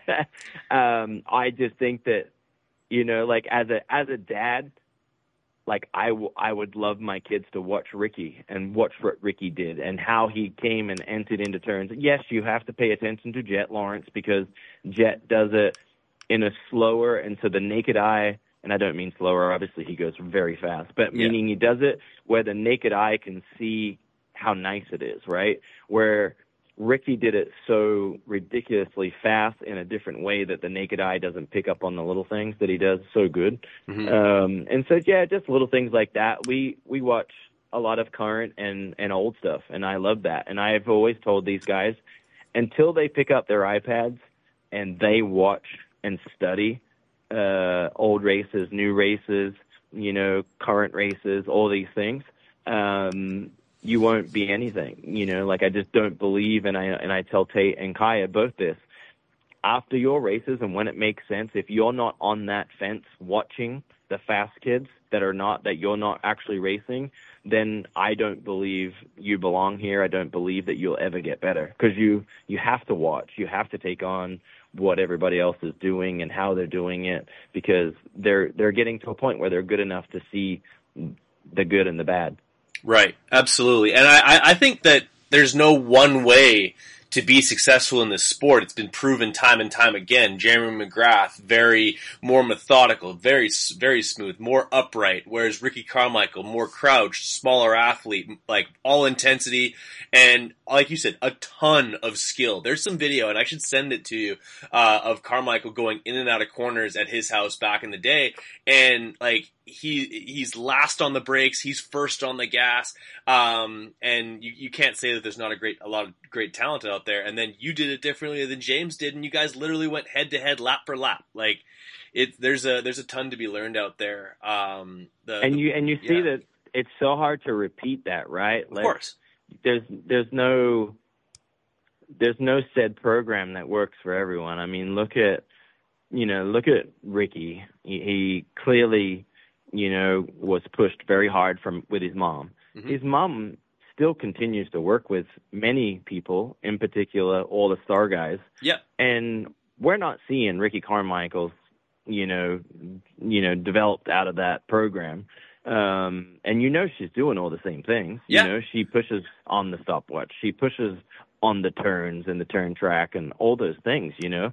um, I just think that, you know, like as a as a dad, like I, w- I would love my kids to watch Ricky and watch what Ricky did and how he came and entered into turns. Yes, you have to pay attention to Jet Lawrence because Jet does it in a slower, and so the naked eye, and I don't mean slower, obviously he goes very fast, but Yeah. meaning he does it where the naked eye can see how nice it is, right? Where Ricky did it so ridiculously fast in a different way that the naked eye doesn't pick up on the little things that he does so good. Mm-hmm. Um, and so, yeah, just little things like that. We, we watch a lot of current and, and old stuff, and I love that. And I've always told these guys, until they pick up their iPads and they watch and study uh, old races, new races, you know, current races, all these things, um, you won't be anything. You know, like I just don't believe, and I and I tell Tate and Kaya both this. After your races and when it makes sense, if you're not on that fence watching the fast kids that are not, that you're not actually racing, then I don't believe you belong here. I don't believe that you'll ever get better because you, you have to watch. You have to take on what everybody else is doing and how they're doing it because they're they're getting to a point where they're good enough to see the good and the bad. Right, absolutely. And I, I think that there's no one way to be successful in this sport. It's been proven time and time again. Jeremy McGrath, very more methodical, very very smooth, more upright, whereas Ricky Carmichael, more crouched, smaller athlete, like all intensity, and like you said, a ton of skill. There's some video, and I should send it to you, uh, of Carmichael going in and out of corners at his house back in the day, and like, he he's last on the brakes, he's first on the gas, um, and you, you can't say that there's not a great a lot of great talent out there. And then you did it differently than James did, and you guys literally went head to head, lap for lap. Like it, there's a there's a ton to be learned out there. Um, the, and the, you and you see yeah. that it's so hard to repeat that, right? Of course, there's there's no there's no said program that works for everyone. I mean, look at you know look at Ricky. He, he clearly. you know, was pushed very hard from with his mom. Mm-hmm. His mom still continues to work with many people, in particular, all the star guys. Yeah. And we're not seeing Ricky Carmichael, you know, you know, developed out of that program. Um, and you know she's doing all the same things. Yeah. You know, she pushes on the stopwatch. She pushes on the turns and the turn track and all those things, you know.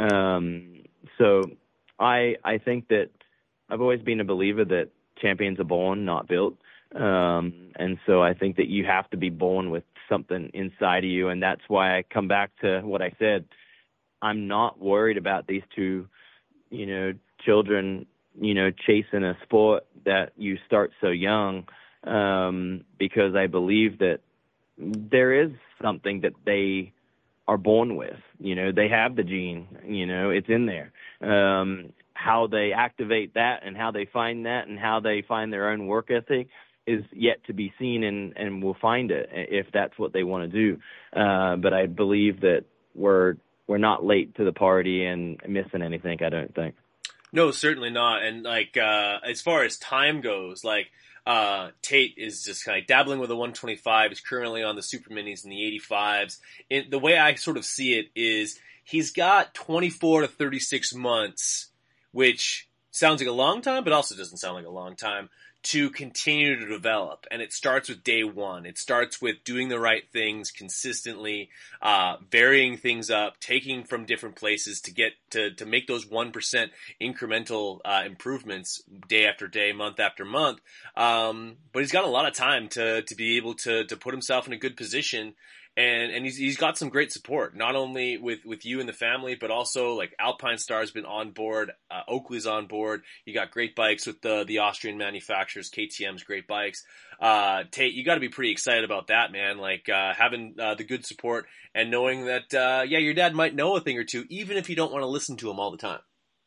Um, so I I think that I've always been a believer that champions are born, not built. Um, and so I think that you have to be born with something inside of you. And that's why I come back to what I said. I'm not worried about these two, you know, children, you know, chasing a sport that you start so young, um, because I believe that there is something that they are born with. You know, they have the gene, you know, it's in there. Um, how they activate that and how they find that and how they find their own work ethic is yet to be seen, and, and we'll find it if that's what they want to do. Uh, but I believe that we're we're not late to the party and missing anything, I don't think. No, certainly not. And like uh, as far as time goes, like uh, Tate is just kind of dabbling with a one twenty-five. He's currently on the Super Minis and the eighty-fives. And the way I sort of see it is he's got twenty-four to thirty-six months, which sounds like a long time, but also doesn't sound like a long time to continue to develop. And it starts with day one. It starts with doing the right things consistently, uh, varying things up, taking from different places to get to, to make those one percent incremental, uh, improvements day after day, month after month. Um, but he's got a lot of time to, to be able to, to put himself in a good position. And, and he's, he's got some great support, not only with, with you and the family, but also like Alpine Star's been on board, uh, Oakley's on board. You got great bikes with the, the Austrian manufacturers, K T M's great bikes. Uh, Tate, you gotta be pretty excited about that, man. Like, uh, having, uh, the good support and knowing that, uh, yeah, your dad might know a thing or two, even if you don't want to listen to him all the time.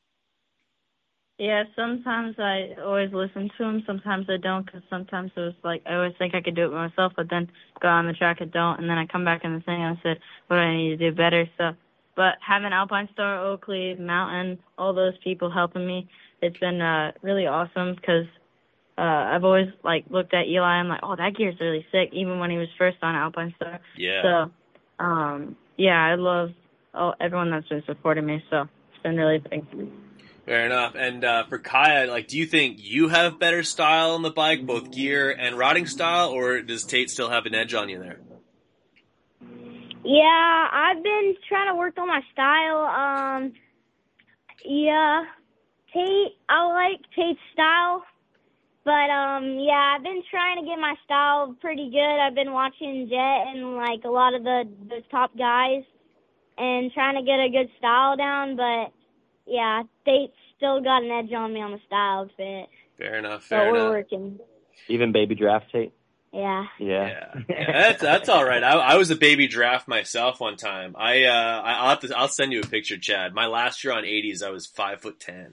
Yeah, sometimes I always listen to him. Sometimes I don't, because sometimes it was like I always think I could do it myself, but then go on the track I don't, and then I come back in the thing and I said, what do I need to do better? So, but having Alpine Star, Oakley, Mountain, all those people helping me, it's been uh, really awesome because uh, I've always like looked at Eli. I'm like, oh, that gear's really sick, even when he was first on Alpine Star. Yeah. So, um, yeah, I love oh, everyone that's been supporting me. So it's been really big. Fair enough. And uh, for Kaya, like, do you think you have better style on the bike, both gear and riding style, or does Tate still have an edge on you there? Yeah, I've been trying to work on my style. Um, yeah, Tate, I like Tate's style, but um, yeah, I've been trying to get my style pretty good. I've been watching Jet and like a lot of the the top guys, and trying to get a good style down, but. Yeah, Tate's still got an edge on me on the style fit. Fair enough, fair so we're enough. working. Even baby draft Tate? Yeah. Yeah. Yeah, yeah that's that's all right. I, I was a baby draft myself one time. I uh, I'll have to, I'll send you a picture, Chad. My last year on eighties, I was five foot ten.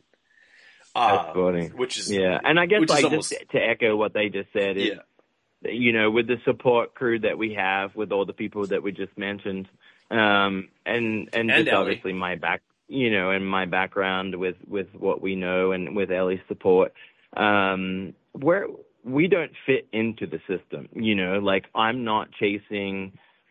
That's uh, funny. Which is yeah, and I guess like almost, just to echo what they just said is, yeah. you know, with the support crew that we have, with all the people that we just mentioned, um, and and, and just Ellie. obviously my back. You know, in my background with, with what we know and with Ellie's support, um, where we don't fit into the system, you know, like I'm not chasing,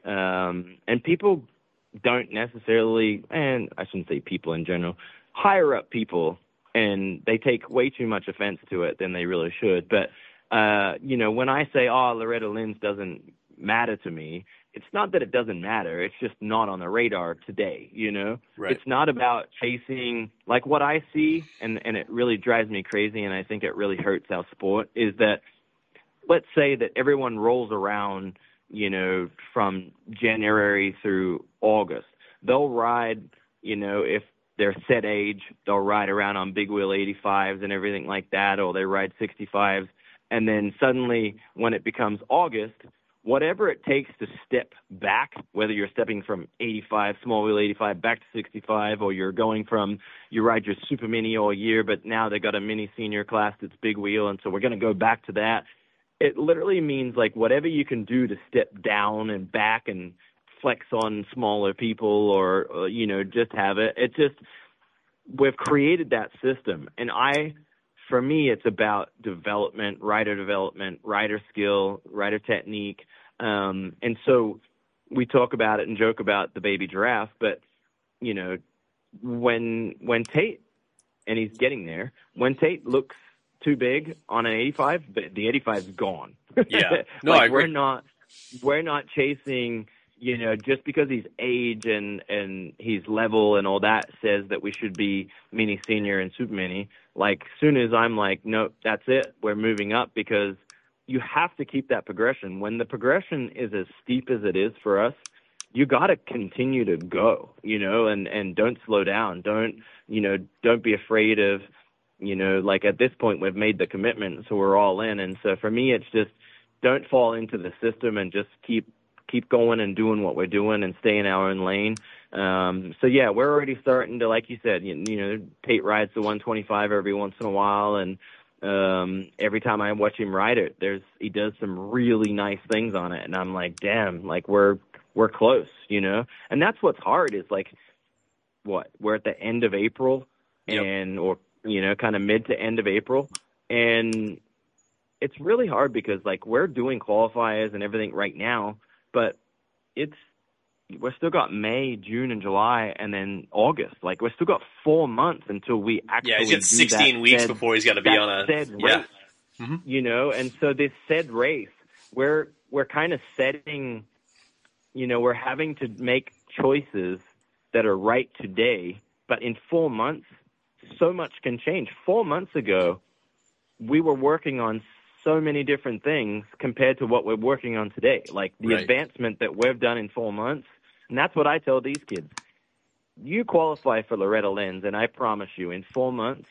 um, and people don't necessarily, and I shouldn't say people in general, higher up people, and they take way too much offense to it than they really should. But, uh, you know, when I say, oh, Loretta Lynn's doesn't matter to me, it's not that it doesn't matter. It's just not on the radar today, you know? Right. It's not about chasing, like what I see, and, and it really drives me crazy, and I think it really hurts our sport, is that let's say that everyone rolls around, you know, from January through August. They'll ride, you know, if they're set age, they'll ride around on big wheel eighty-fives and everything like that, or they ride sixty-fives. And then suddenly when it becomes August, whatever it takes to step back, whether you're stepping from eighty-five, small wheel eighty-five, back to sixty-five, or you're going from, you ride your super mini all year, but now they got a mini senior class that's big wheel, and so we're going to go back to that. It literally means like whatever you can do to step down and back and flex on smaller people, or, or you know, just have it. It just, we've created that system. And I, for me, it's about development, rider development, rider skill, rider technique. Um, and so we talk about it and joke about the baby giraffe, but, you know, when when Tate, and he's getting there, when Tate looks too big on an eighty-five, but the eighty-five is gone. Yeah. No, like I agree. We're not, we're not chasing, you know, just because he's age and, and he's level and all that says that we should be mini senior and super mini. Like, soon as I'm like, nope, that's it, we're moving up, because you have to keep that progression. When the progression is as steep as it is for us, you got to continue to go, you know, and, and don't slow down. Don't, you know, don't be afraid of, you know, like at this point we've made the commitment, so we're all in. And so for me, it's just don't fall into the system and just keep, keep going and doing what we're doing and stay in our own lane. Um, so yeah, we're already starting to, like you said, you, you know, Tate rides the one twenty-five every once in a while. And, um, every time I watch him ride it, there's, he does some really nice things on it. And I'm like, damn, like we're, we're close, you know? And that's what's hard is like, what, we're at the end of April Yep. and, or, you know, kind of mid to end of April. And it's really hard because like we're doing qualifiers and everything right now, but it's we've still got May, June, and July, and then August. Like, we've still got four months until we actually Yeah, he's got sixteen weeks said, before he's got to be on a said yeah. race. Mm-hmm. You know, and so this said race, we're we're kind of setting, you know, we're having to make choices that are right today, but in four months, so much can change. Four months ago, we were working on so many different things compared to what we're working on today. Like the right. advancement that we've done in four months, and that's what I tell these kids. You qualify for Loretta Lynn's, and I promise you, in four months,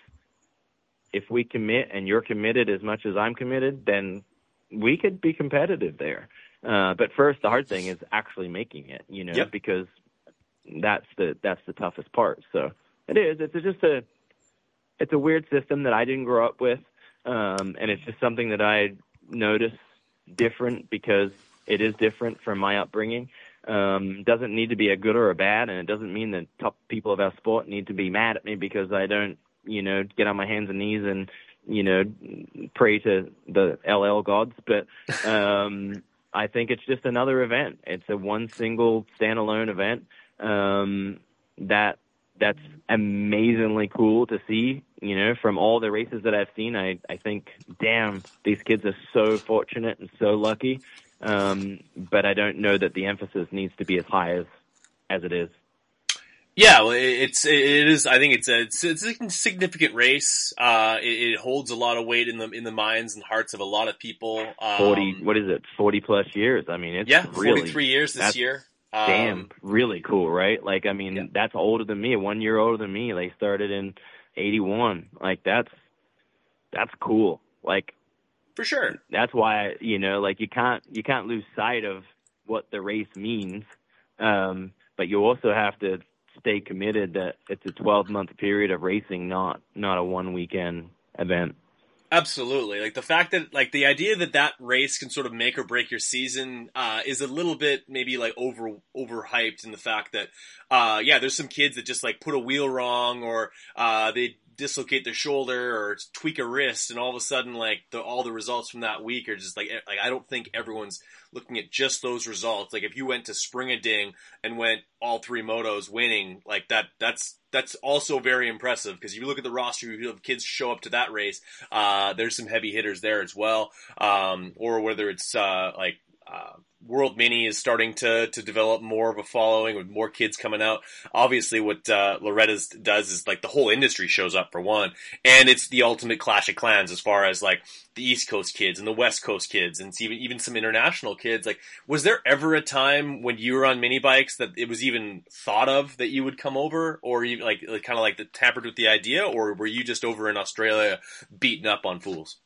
if we commit and you're committed as much as I'm committed, then we could be competitive there. Uh, but first, the hard thing is actually making it, you know, yep. because that's the that's the toughest part. So it is. It's just a it's a weird system that I didn't grow up with. Um, and it's just something that I notice different because it is different from my upbringing. Um, doesn't need to be a good or a bad, and it doesn't mean that top people of our sport need to be mad at me because I don't, you know, get on my hands and knees and, you know, pray to the L L gods. But um, I think it's just another event. It's a one single standalone event um, that that's amazingly cool to see. You know, from all the races that I've seen, I, I think, damn, these kids are so fortunate and so lucky. Um, but I don't know that the emphasis needs to be as high as, as it is. Yeah, well, it's, it is, I think it's a, it's, it's a significant race. Uh, it, it holds a lot of weight in the, in the minds and hearts of a lot of people. Um, forty, what is it? forty plus years. I mean, it's yeah, really, forty-three years this year. Um, damn, really cool, right? Like, I mean, yeah. that's older than me, one year older than me. They started in eighty-one. Like, that's, that's cool. Like, for sure. That's why, you know, like you can't, you can't lose sight of what the race means. Um, but you also have to stay committed that it's a twelve month period of racing, not, not a one weekend event. Absolutely. Like the fact that, like the idea that that race can sort of make or break your season, uh, is a little bit maybe like over, overhyped in the fact that, uh, yeah, there's some kids that just like put a wheel wrong or, uh, they dislocate their shoulder or tweak a wrist, and all of a sudden, like the, all the results from that week are just like, like I don't think everyone's looking at just those results. Like if you went to Spring-a-Ding and went all three motos winning, like that, that's that's also very impressive because if you look at the roster of kids show up to that race, uh, there's some heavy hitters there as well. Um, or whether it's uh, like. Uh, World Mini is starting to, to develop more of a following with more kids coming out. Obviously what, uh, Loretta's does is like the whole industry shows up for one. And it's the ultimate clash of clans as far as like the East Coast kids and the West Coast kids and even, even some international kids. Like, was there ever a time when you were on mini bikes that it was even thought of that you would come over or even like, like kind of like the tampered with the idea, or were you just over in Australia beating up on fools?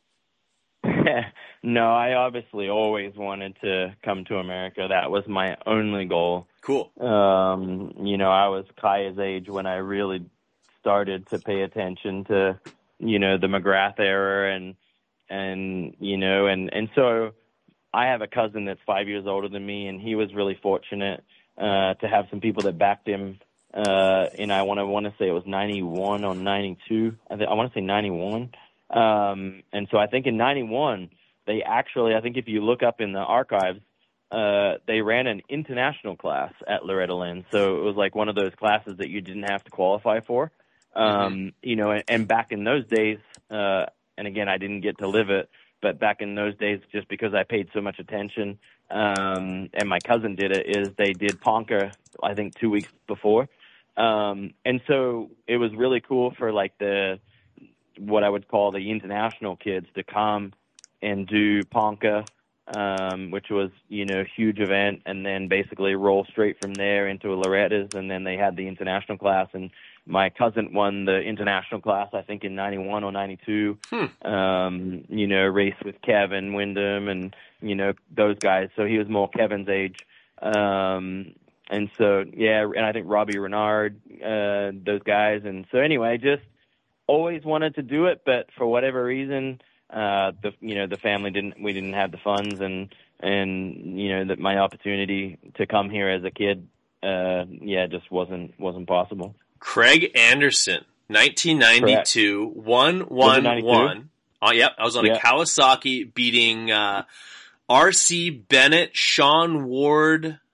No, I obviously always wanted to come to America. That was my only goal. Cool. Um, you know, I was Kaya's age when I really started to pay attention to, you know, the McGrath era and, and, you know, and, and so I have a cousin that's five years older than me, and he was really fortunate, uh, to have some people that backed him. Uh, and I want to, want to say it was ninety-one or ninety-two. I, th- I want to say ninety-one. Um, and so I think in ninety-one, they actually, I think if you look up in the archives, uh, they ran an international class at Loretta Lynn. So it was like one of those classes that you didn't have to qualify for. Um, mm-hmm. You know, and, and back in those days, uh, and again, I didn't get to live it, but back in those days, just because I paid so much attention, um, and my cousin did it, is they did Ponca, I think two weeks before. Um, and so it was really cool for like the, what I would call the international kids to come and do Ponca, um, which was, you know, a huge event, and then basically roll straight from there into Loretta's, and then they had the international class, and my cousin won the international class, I think in ninety-one or ninety-two, hmm. um, you know, race with Kevin Wyndham and, you know, those guys. So he was more Kevin's age. Um, and so, yeah, and I think Robbie Renard, uh, those guys. And so anyway, just always wanted to do it, but for whatever reason, uh, the, you know, the family didn't, we didn't have the funds, and, and, you know, that my opportunity to come here as a kid, uh, yeah, just wasn't, wasn't possible. Craig Anderson, nineteen ninety-two, one one one. Oh, yep. I was on yep. a Kawasaki beating, uh, R C Bennett, Sean Ward,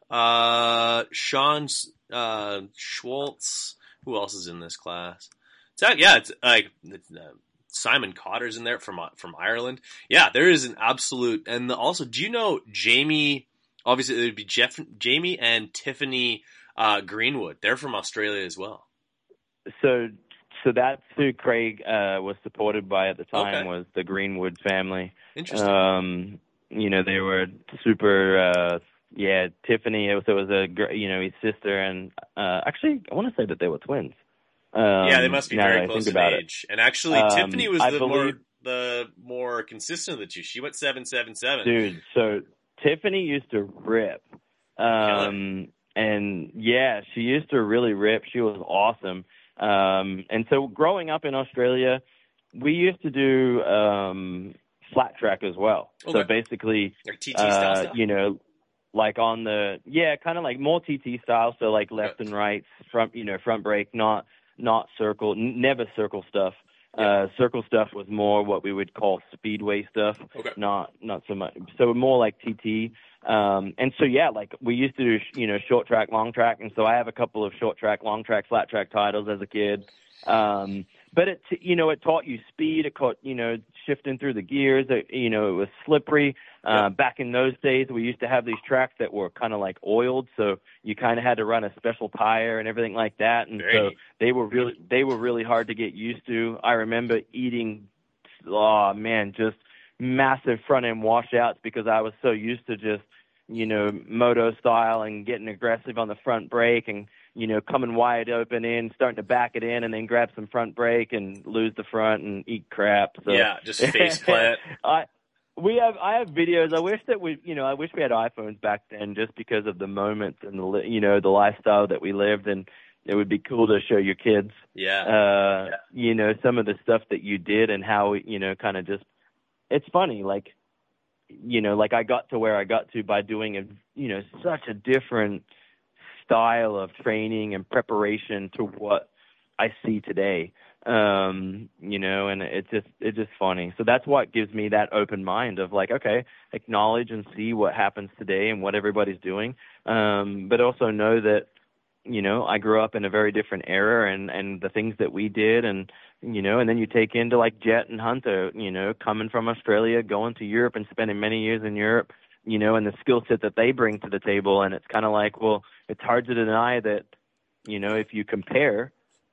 Uh, Sean uh, Schwartz. Who else is in this class? It's uh, yeah, it's like it's, uh, Simon Cotter's in there from uh, from Ireland. Yeah, there is an absolute. And also, do you know Jamie? Obviously, it would be Jeff, Jamie and Tiffany uh, Greenwood. They're from Australia as well. So, so that's who Craig uh, was supported by at the time, Okay. was the Greenwood family. Interesting. Um, you know, they were super. Uh, yeah, Tiffany. It was, it was a gr- you know his sister, and uh, actually, I want to say that they were twins. Um, yeah, they must be now that very I close think in about age. And actually, Um, Tiffany was I the more believe- the more consistent of the two. She went seven seven seven. Dude, so Tiffany used to rip. Um, and yeah, she used to really rip. She was awesome. Um, and so growing up in Australia, we used to do um, flat track as well. Okay. So basically, Like T T style uh, stuff. you know, like on the, yeah, kind of like more T T style. So like left Okay. and right, front, you know, front brake, not, not circle, n- never circle stuff. Yeah. Uh, circle stuff was more what we would call speedway stuff, Okay. not not so much. So more like T T. Um, and so yeah, like we used to do, you know, short track, long track, and so I have a couple of short track, long track, flat track titles as a kid. Um, but it, you know, it taught you speed. It taught, you know, shifting through the gears. It, you know, it was slippery. Uh, Yeah. Back in those days, we used to have these tracks that were kind of like oiled, so you kind of had to run a special tire and everything like that. And Very so neat. they were really, they were really hard to get used to. I remember eating, oh man, just massive front end washouts because I was so used to just, you know, moto style and getting aggressive on the front brake and, you know, coming wide open in, starting to back it in and then grab some front brake and lose the front and eat crap. So Yeah, just face plant. I we have I have videos. I wish that we, you know, I wish we had iPhones back then just because of the moments and the li- you know, the lifestyle that we lived, and it would be cool to show your kids Yeah. uh Yeah. you know, some of the stuff that you did and how, you know, kind of just, it's funny, like, you know, like I got to where I got to by doing a, you know, such a different style of training and preparation to what I see today. Um, you know, and it's just, it's just funny. So that's what gives me that open mind of like, okay, acknowledge and see what happens today and what everybody's doing. Um, but also know that, you know, I grew up in a very different era, and, and the things that we did, and, you know, and then you take into like Jet and Hunter, you know, coming from Australia, going to Europe and spending many years in Europe, you know, and the skill set that they bring to the table. And it's kind of like, well, it's hard to deny that, you know, if you compare,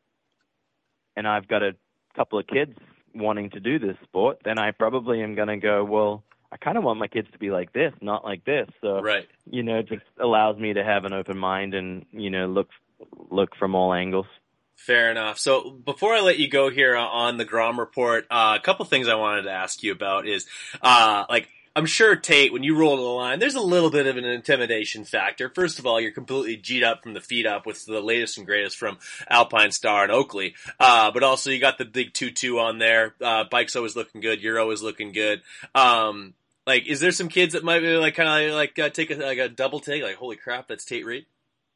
and I've got a couple of kids wanting to do this sport, then I probably am going to go, well, I kind of want my kids to be like this, not like this. So, Right. you know, it just allows me to have an open mind and, you know, look look from all angles. Fair enough. So before I let you go here on the Grom Report, uh, a couple things I wanted to ask you about is, uh, like, I'm sure, Tate, when you roll to the line, there's a little bit of an intimidation factor. First of all, you're completely G'd up from the feet up with the latest and greatest from Alpine Star and Oakley. Uh, but also you got the big two two on there. Uh, bike's always looking good. You're always looking good. Um, like, is there some kids that might be like, kind of like, uh, take a, like a double take? Like, holy crap, that's Tate Reed?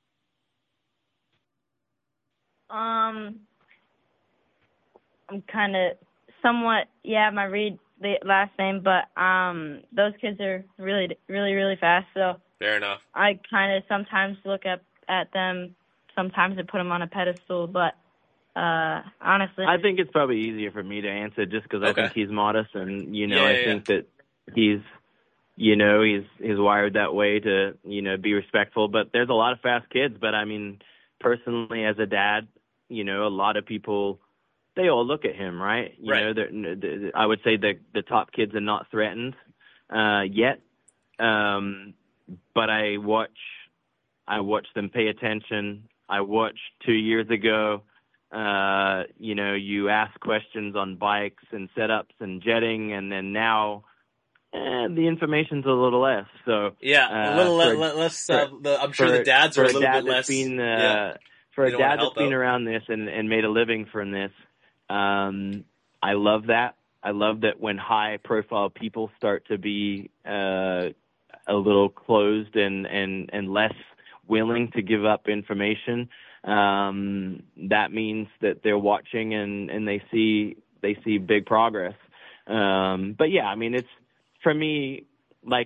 Um, I'm kind of somewhat, yeah, my Reed the last name, but um, those kids are really, really, really fast. So Fair enough. I kind of sometimes look up at them. Sometimes I put them on a pedestal, but uh, honestly, I think it's probably easier for me to answer just because I Okay. think he's modest, and you know, Yeah, I yeah, think that he's, you know, he's he's wired that way to, you know, be respectful. But there's a lot of fast kids. But I mean, personally, as a dad, you know, a lot of people, they all look at him, right? You Right. know, they're- they're- I would say the the top kids are not threatened uh, yet, um, but I watch, I watch them pay attention. I watched two years ago. Uh, you know, you ask questions on bikes and setups and jetting, and then now eh, the information's a little less. So Yeah, uh, a little le- for- le- less. Uh, the, I'm sure for- the dads for are a little dad bit that's less. Been, uh, yeah. For You a don't wanna dad help that's been out. around this and, and made a living from this, um, I love that. I love that when high-profile people start to be uh, a little closed and, and, and less willing to give up information. Um, that means that they're watching and, and they see they see big progress. Um, but yeah, I mean, it's for me, like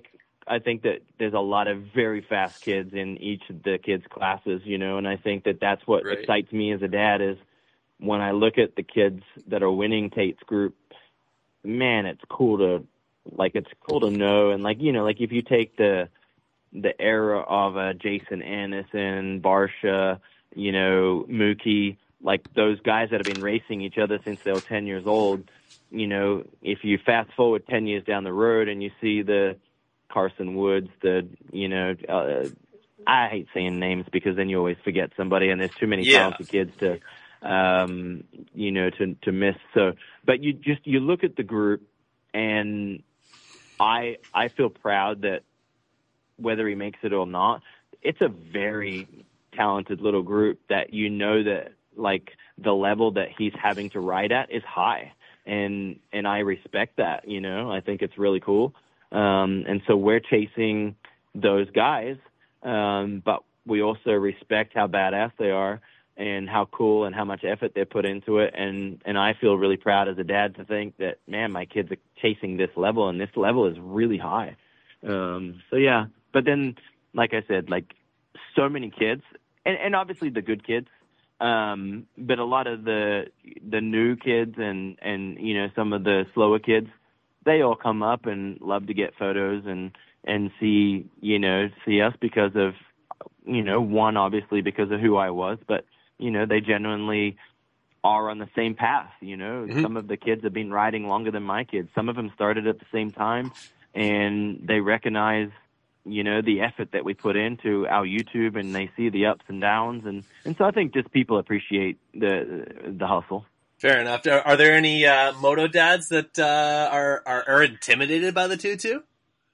I think that there's a lot of very fast kids in each of the kids' classes, you know, and I think that that's what Right. excites me as a dad is when I look at the kids that are winning Tate's group, man, it's cool to, like, it's cool to know. And, like, you know, like if you take the the era of uh, Jason Anderson, Barsha, you know, Mookie, like those guys that have been racing each other since they were ten years old, you know, if you fast forward ten years down the road and you see the Carson Woods, the, you know, uh, I hate saying names because then you always forget somebody and there's too many Yeah. talented kids to, um, you know, to, to miss. So, but you just, you look at the group and I, I feel proud that whether he makes it or not, it's a very talented little group that you know that like the level that he's having to ride at is high. And, and I respect that, you know, I think it's really cool. Um, and so we're chasing those guys. Um, but we also respect how badass they are and how cool and how much effort they put into it. And, and I feel really proud as a dad to think that, man, my kids are chasing this level and this level is really high. Um, so yeah, but then, like I said, like so many kids and, and obviously the good kids, um, but a lot of the, the new kids and, and, you know, some of the slower kids, they all come up and love to get photos and, and see, you know, see us because of, you know, one, obviously because of who I was, but, you know, they genuinely are on the same path. You know, Mm-hmm. Some of the kids have been riding longer than my kids. Some of them started at the same time and they recognize, you know, the effort that we put into our YouTube and they see the ups and downs. And, and so I think just people appreciate the, the hustle. Fair enough. Are, are there any uh, moto dads that uh, are, are are intimidated by the two two?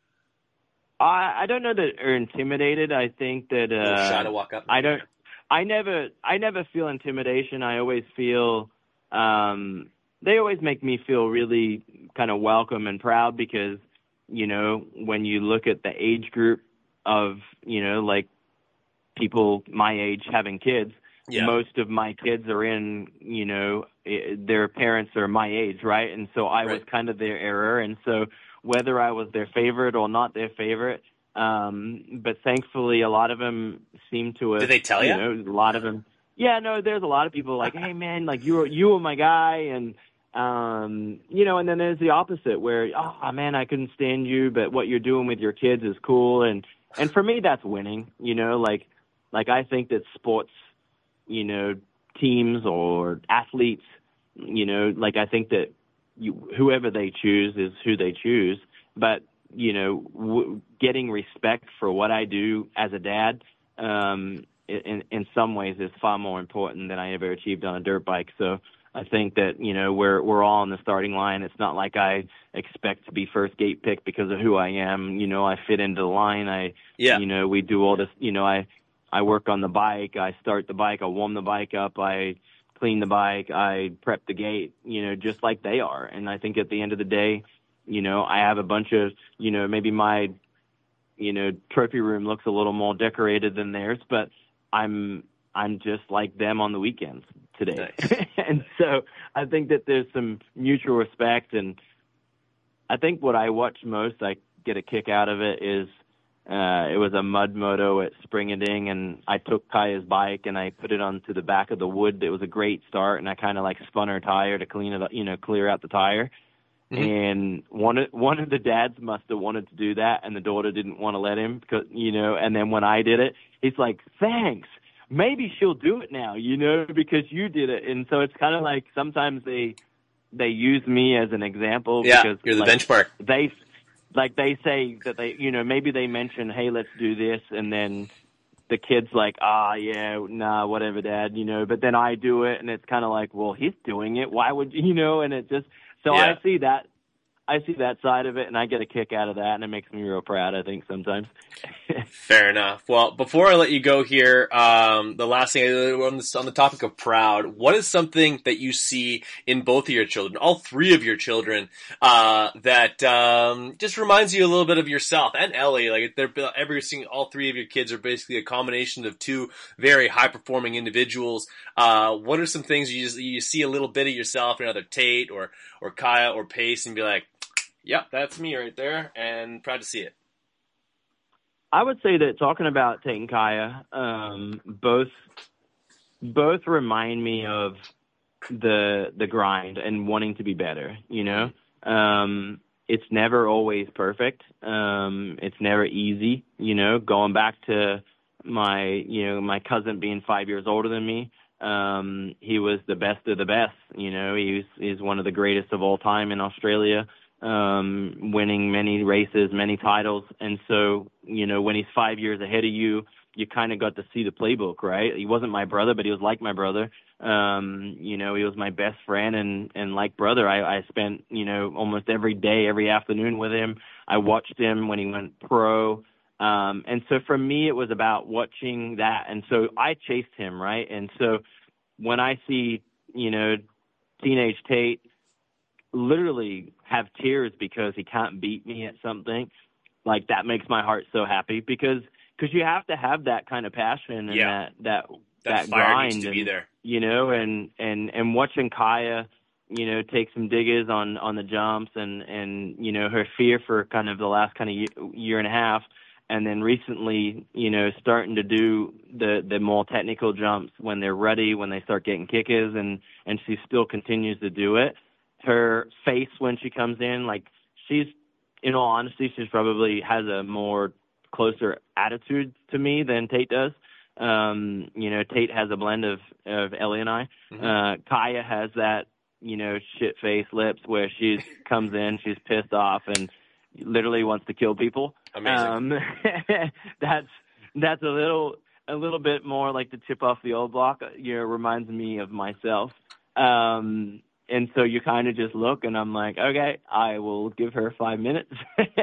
I, I don't know that are intimidated. I think that A little shy uh, to walk up. I don't. I never. I never feel intimidation. I always feel. Um, they always make me feel really kind of welcome and proud because, you know, when you look at the age group of, you know, like people my age having kids, Yeah. most of my kids are in, you know, i- their parents are my age, right? And so I was Right. kind of their era. And so whether I was their favorite or not their favorite, um, but thankfully a lot of them seem to have, Did they tell you ya? know, a lot of them. Yeah, no, there's a lot of people like, hey man, like you were, you were my guy. And, um, you know, and then there's the opposite where, oh man, I couldn't stand you, but what you're doing with your kids is cool. And, and for me, that's winning, you know, like, like I think that sports, you know, teams or athletes, you know, like I think that you, whoever they choose is who they choose. But, you know, w- getting respect for what I do as a dad, um, in, in some ways is far more important than I ever achieved on a dirt bike. So I think that, you know, we're, we're all on the starting line. It's not like I expect to be first gate pick because of who I am. You know, I fit into the line. I, Yeah. you know, we do all this, you know, I, I work on the bike, I start the bike, I warm the bike up, I clean the bike, I prep the gate, you know, just like they are. And I think at the end of the day, you know, I have a bunch of, you know, maybe my, you know, trophy room looks a little more decorated than theirs, but I'm, I'm just like them on the weekends today. Nice. And so I think that there's some mutual respect. And I think what I watch most, I get a kick out of it is, Uh, it was a mud moto at Springading, and I took Kaya's bike and I put it onto the back of the wood. It was a great start, and I kind of like spun her tire to clean it up, you know, clear out the tire. Mm-hmm. And one of, one of the dads must have wanted to do that, and the daughter didn't want to let him, because, you know, and then when I did it, he's like, thanks. Maybe she'll do it now, you know, because you did it. And so it's kind of like sometimes they they use me as an example. Yeah, because, you're the like, benchmark. They Like they say that they, you know, maybe they mention, hey, let's do this. And then the kid's like, ah, yeah, nah, whatever, Dad, you know, but then I do it. And it's kind of like, well, he's doing it. Why would you, you know, and it just, so Yeah. I see that. I see that side of it, and I get a kick out of that, and it makes me real proud, I think, sometimes. Fair enough. Well, before I let you go here, um, the last thing, on the, on the topic of proud, what is something that you see in both of your children, all three of your children, uh, that um, just reminds you a little bit of yourself and Ellie? Like, they're every single, all three of your kids are basically a combination of two very high-performing individuals. Uh, what are some things you just, you see a little bit of yourself in either Tate or or Kaya or Pace, and be like, yep, that's me right there, and proud to see it? I would say that talking about Tate and Kaya, um, both both remind me of the the grind and wanting to be better. You know, um, it's never always perfect. Um, it's never easy. You know, going back to my you know my cousin being five years older than me, um, he was the best of the best. You know, he's he's one of the greatest of all time in Australia. Um, winning many races, many titles. And so, you know, when he's five years ahead of you, you kind of got to see the playbook, right? He wasn't my brother, but he was like my brother. Um, you know, he was my best friend and, and like brother. I, I spent, you know, almost every day, every afternoon with him. I watched him when he went pro. Um, and so for me, it was about watching that. And so I chased him, right? And so when I see, you know, teenage Tate literally have tears because he can't beat me at something, like that makes my heart so happy because because you have to have that kind of passion and yeah. that that that, that fire grind needs to and, be there, you know, and and and watching Kaya, you know, take some diggers on on the jumps and and you know her fear for kind of the last kind of year, year and a half, and then recently, you know, starting to do the the more technical jumps when they're ready, when they start getting kickers, and and she still continues to do it. Her face when she comes in, like she's, in all honesty, she's probably has a more closer attitude to me than Tate does. Um, you know, Tate has a blend of, of Ellie and I. Mm-hmm. Uh, Kaya has that, you know, shit face lips where she comes in, she's pissed off and literally wants to kill people. Amazing. Um, that's, that's a little, a little bit more like the chip off the old block. You know, reminds me of myself. Um, And so you kind of just look, and I'm like, okay, I will give her five minutes,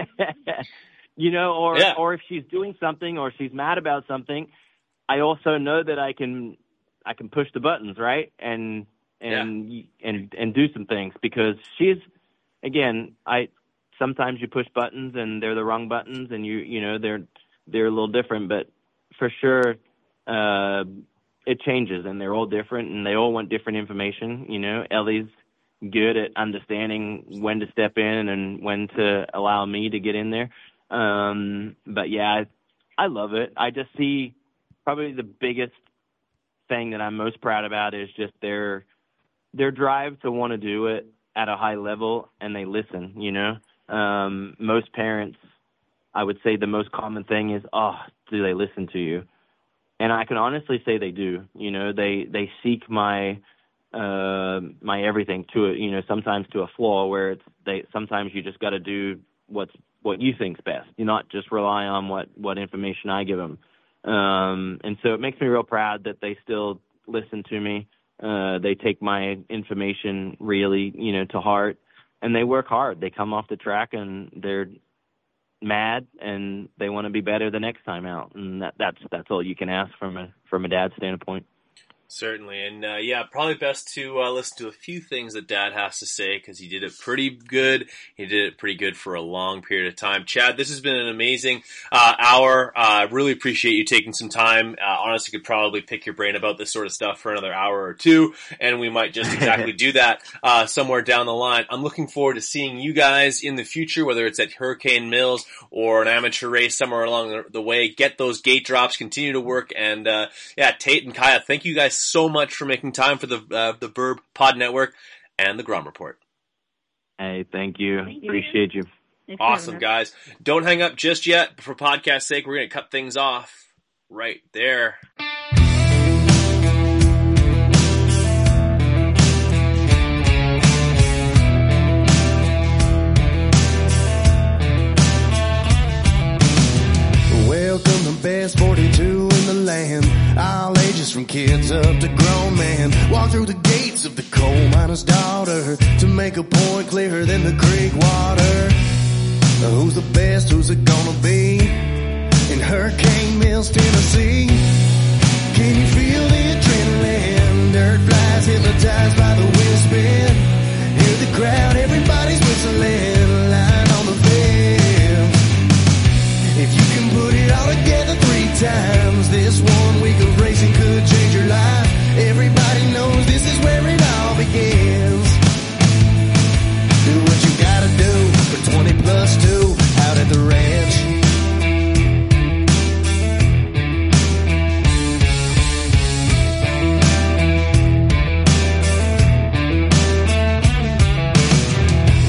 you know, or yeah. or if she's doing something or she's mad about something, I also know that I can I can push the buttons, right, and and yeah. and and do some things because she's, again, I sometimes you push buttons and they're the wrong buttons, and you you know they're they're a little different, but for sure. Uh, It changes, and they're all different, and they all want different information. You know, Ellie's good at understanding when to step in and when to allow me to get in there. Um, but, yeah, I, I love it. I just see probably the biggest thing that I'm most proud about is just their their drive to want to do it at a high level, and they listen, you know. Um, most parents, I would say the most common thing is, oh, do they listen to you? And I can honestly say they do. You know, they, they seek my uh, my everything to it. You know, sometimes to a flaw where it's they. Sometimes you just got to do what's what you think's best. You not just rely on what, what information I give them. Um, and so it makes me real proud that they still listen to me. Uh, they take my information really, you know, to heart, and they work hard. They come off the track and they're mad and they want to be better the next time out, and that, that's that's all you can ask from a from a dad's standpoint. Certainly, and uh, yeah, probably best to uh, listen to a few things that Dad has to say because he did it pretty good. He did it pretty good for a long period of time. Chad, this has been an amazing uh, hour. I uh, really appreciate you taking some time. Uh, honestly, could probably pick your brain about this sort of stuff for another hour or two, and we might just exactly do that uh, somewhere down the line. I'm looking forward to seeing you guys in the future, whether it's at Hurricane Mills or an amateur race somewhere along the way. Get those gate drops, continue to work, and uh, yeah, Tate and Kaya, thank you guys so much for making time for the uh, the Burb Pod Network and the Grom Report. Hey, thank you. Thank you. Appreciate you. Awesome, guys. Don't hang up just yet. For podcast sake, we're going to cut things off right there. Welcome to Best forty-two in the land. All ages from kids up to grown men. Walk through the gates of the coal miner's daughter to make a point clearer than the creek water. Who's the best? Who's it gonna be? In Hurricane Mills, Tennessee. Can you feel the adrenaline? Dirt flies hypnotized by the wind spin. Hear the crowd, everybody's whistling. Line on the fence. If you can put it all together three times, this one week of racing could change your life. Everybody knows this is where it all begins. Do what you gotta do for twenty plus two out at the ranch.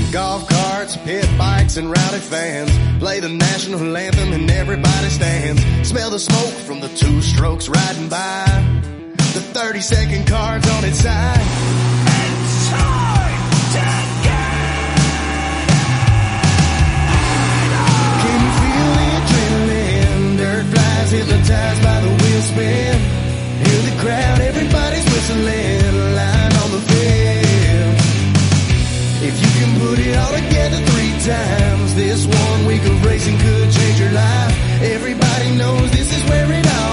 Golf carts, pit bikes, and rowdy fans play the national anthem and everybody stands. Smell the smoke from the two strokes riding by, the thirty second cards on its side. It's time to get it on. Can you feel the adrenaline? Dirt flies hypnotized by the wheel spin. Hear the crowd, everybody's whistling, line on the field. If you can put it all together three times, this one week of racing could change your life. Everybody knows this is where it all